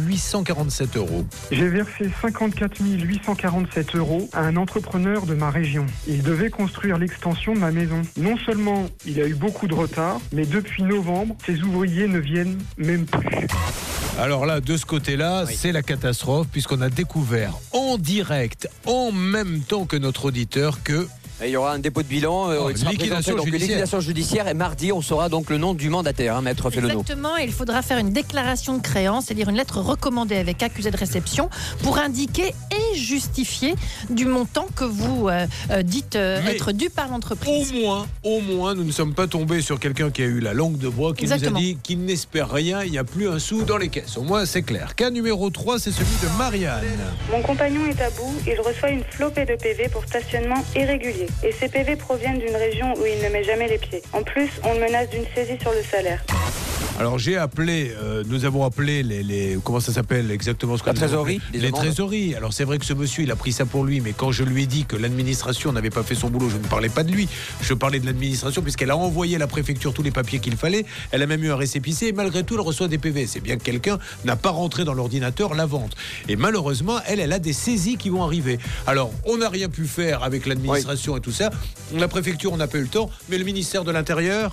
847 €. J'ai versé 54 847 € à un entrepreneur de ma région. Il devait construire l'extension de ma maison. Non seulement il a eu beaucoup de retard, mais depuis novembre, ses ouvriers ne viennent même plus. Alors là, de ce côté-là, c'est la catastrophe puisqu'on a découvert en direct, en même temps que notre auditeur, que Et il y aura un dépôt de bilan, il sera présenté, donc, liquidation judiciaire. Et mardi, on saura donc le nom du mandataire, maître Félono. Exactement, et il faudra faire une déclaration de créance, c'est-à-dire une lettre recommandée avec accusé de réception pour indiquer et justifier du montant que vous dites être dû par l'entreprise. Au moins, nous ne sommes pas tombés sur quelqu'un qui a eu la langue de bois, qui nous a dit qu'il n'espère rien, il n'y a plus un sou dans les caisses. Au moins, c'est clair. Cas numéro 3, c'est celui de Marianne. Mon compagnon est à bout, il reçoit une flopée de PV pour stationnement irrégulier. Et ces PV proviennent d'une région où il ne met jamais les pieds. En plus, on le menace d'une saisie sur le salaire. Alors j'ai appelé, nous avons appelé les comment ça s'appelle exactement, la trésorerie, les trésoreries. Alors c'est vrai que ce monsieur, il a pris ça pour lui, mais quand je lui ai dit que l'administration n'avait pas fait son boulot, je ne parlais pas de lui, je parlais de l'administration, puisqu'elle a envoyé à la préfecture tous les papiers qu'il fallait. Elle a même eu un récépissé et malgré tout elle reçoit des PV. C'est bien que quelqu'un n'a pas rentré dans l'ordinateur la vente. Et malheureusement, elle a des saisies qui vont arriver. Alors on n'a rien pu faire avec l'administration et tout ça. La préfecture, on n'a pas eu le temps, mais le ministère de l'Intérieur,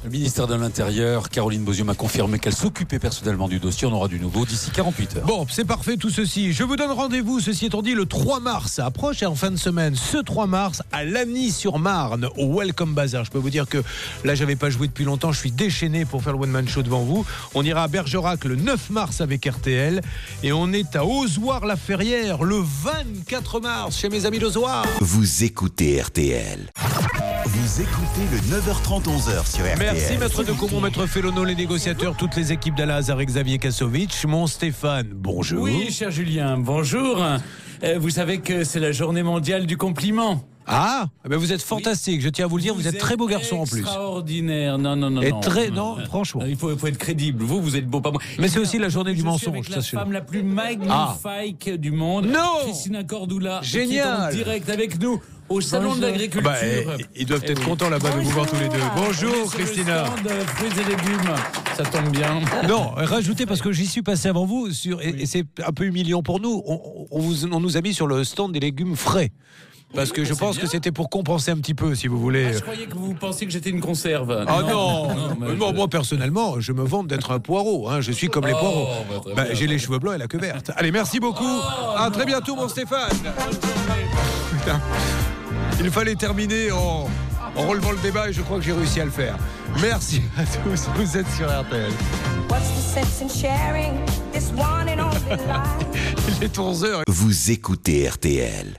Caroline Bosium m'a confirmé qu'elle s'occupait personnellement du dossier. On aura du nouveau d'ici 48 heures. Bon, c'est parfait tout ceci. Je vous donne rendez-vous, ceci étant dit, le 3 mars. Ça approche et en fin de semaine, ce 3 mars, à Lagny-sur-Marne, au Welcome Bazaar. Je peux vous dire que là, j'avais pas joué depuis longtemps. Je suis déchaîné pour faire le one-man show devant vous. On ira à Bergerac le 9 mars avec RTL. Et on est à Ozoir-la-Ferrière le 24 mars chez mes amis d'Ozoir. Vous écoutez RTL. Vous écoutez le 9h30, 11h sur RTL. Merci maître de Caumont, maître Félono, les négociateurs, toutes les équipes d'Alain Hazard et Xavier Kassovitch. Mon Stéphane, bonjour. Oui, cher Julien, bonjour. Vous savez que c'est la journée mondiale du compliment. Ah, ben vous êtes fantastique, je tiens à vous le dire, vous êtes très beau garçon en plus. Extraordinaire, non. Et très, non, franchement. Il faut être crédible, vous êtes beau, pas moi. Mais c'est aussi la journée du mensonge, je suis la femme la plus magnifique du monde. Non, Christina Cordula. Génial. Qui est en direct avec nous au Salon de l'Agriculture. Ils doivent être contents là-bas de vous voir tous les deux. Bonjour Christina. Le stand fruits et légumes, ça tombe bien. Non, rajoutez parce que j'y suis passé avant vous et c'est un peu humiliant pour nous. On nous a mis sur le stand des légumes frais. Parce que je pense que c'était pour compenser un petit peu, si vous voulez. Je croyais que vous pensiez que j'étais une conserve. Ah non, moi personnellement, je me vante d'être un poireau. Je suis comme les poireaux. J'ai les cheveux blancs et la queue verte. Allez, merci beaucoup. À très bientôt, mon Stéphane. Putain. Il fallait terminer en relevant le débat et je crois que j'ai réussi à le faire. Merci à tous. Vous êtes sur RTL. Il est 11h. Vous écoutez RTL.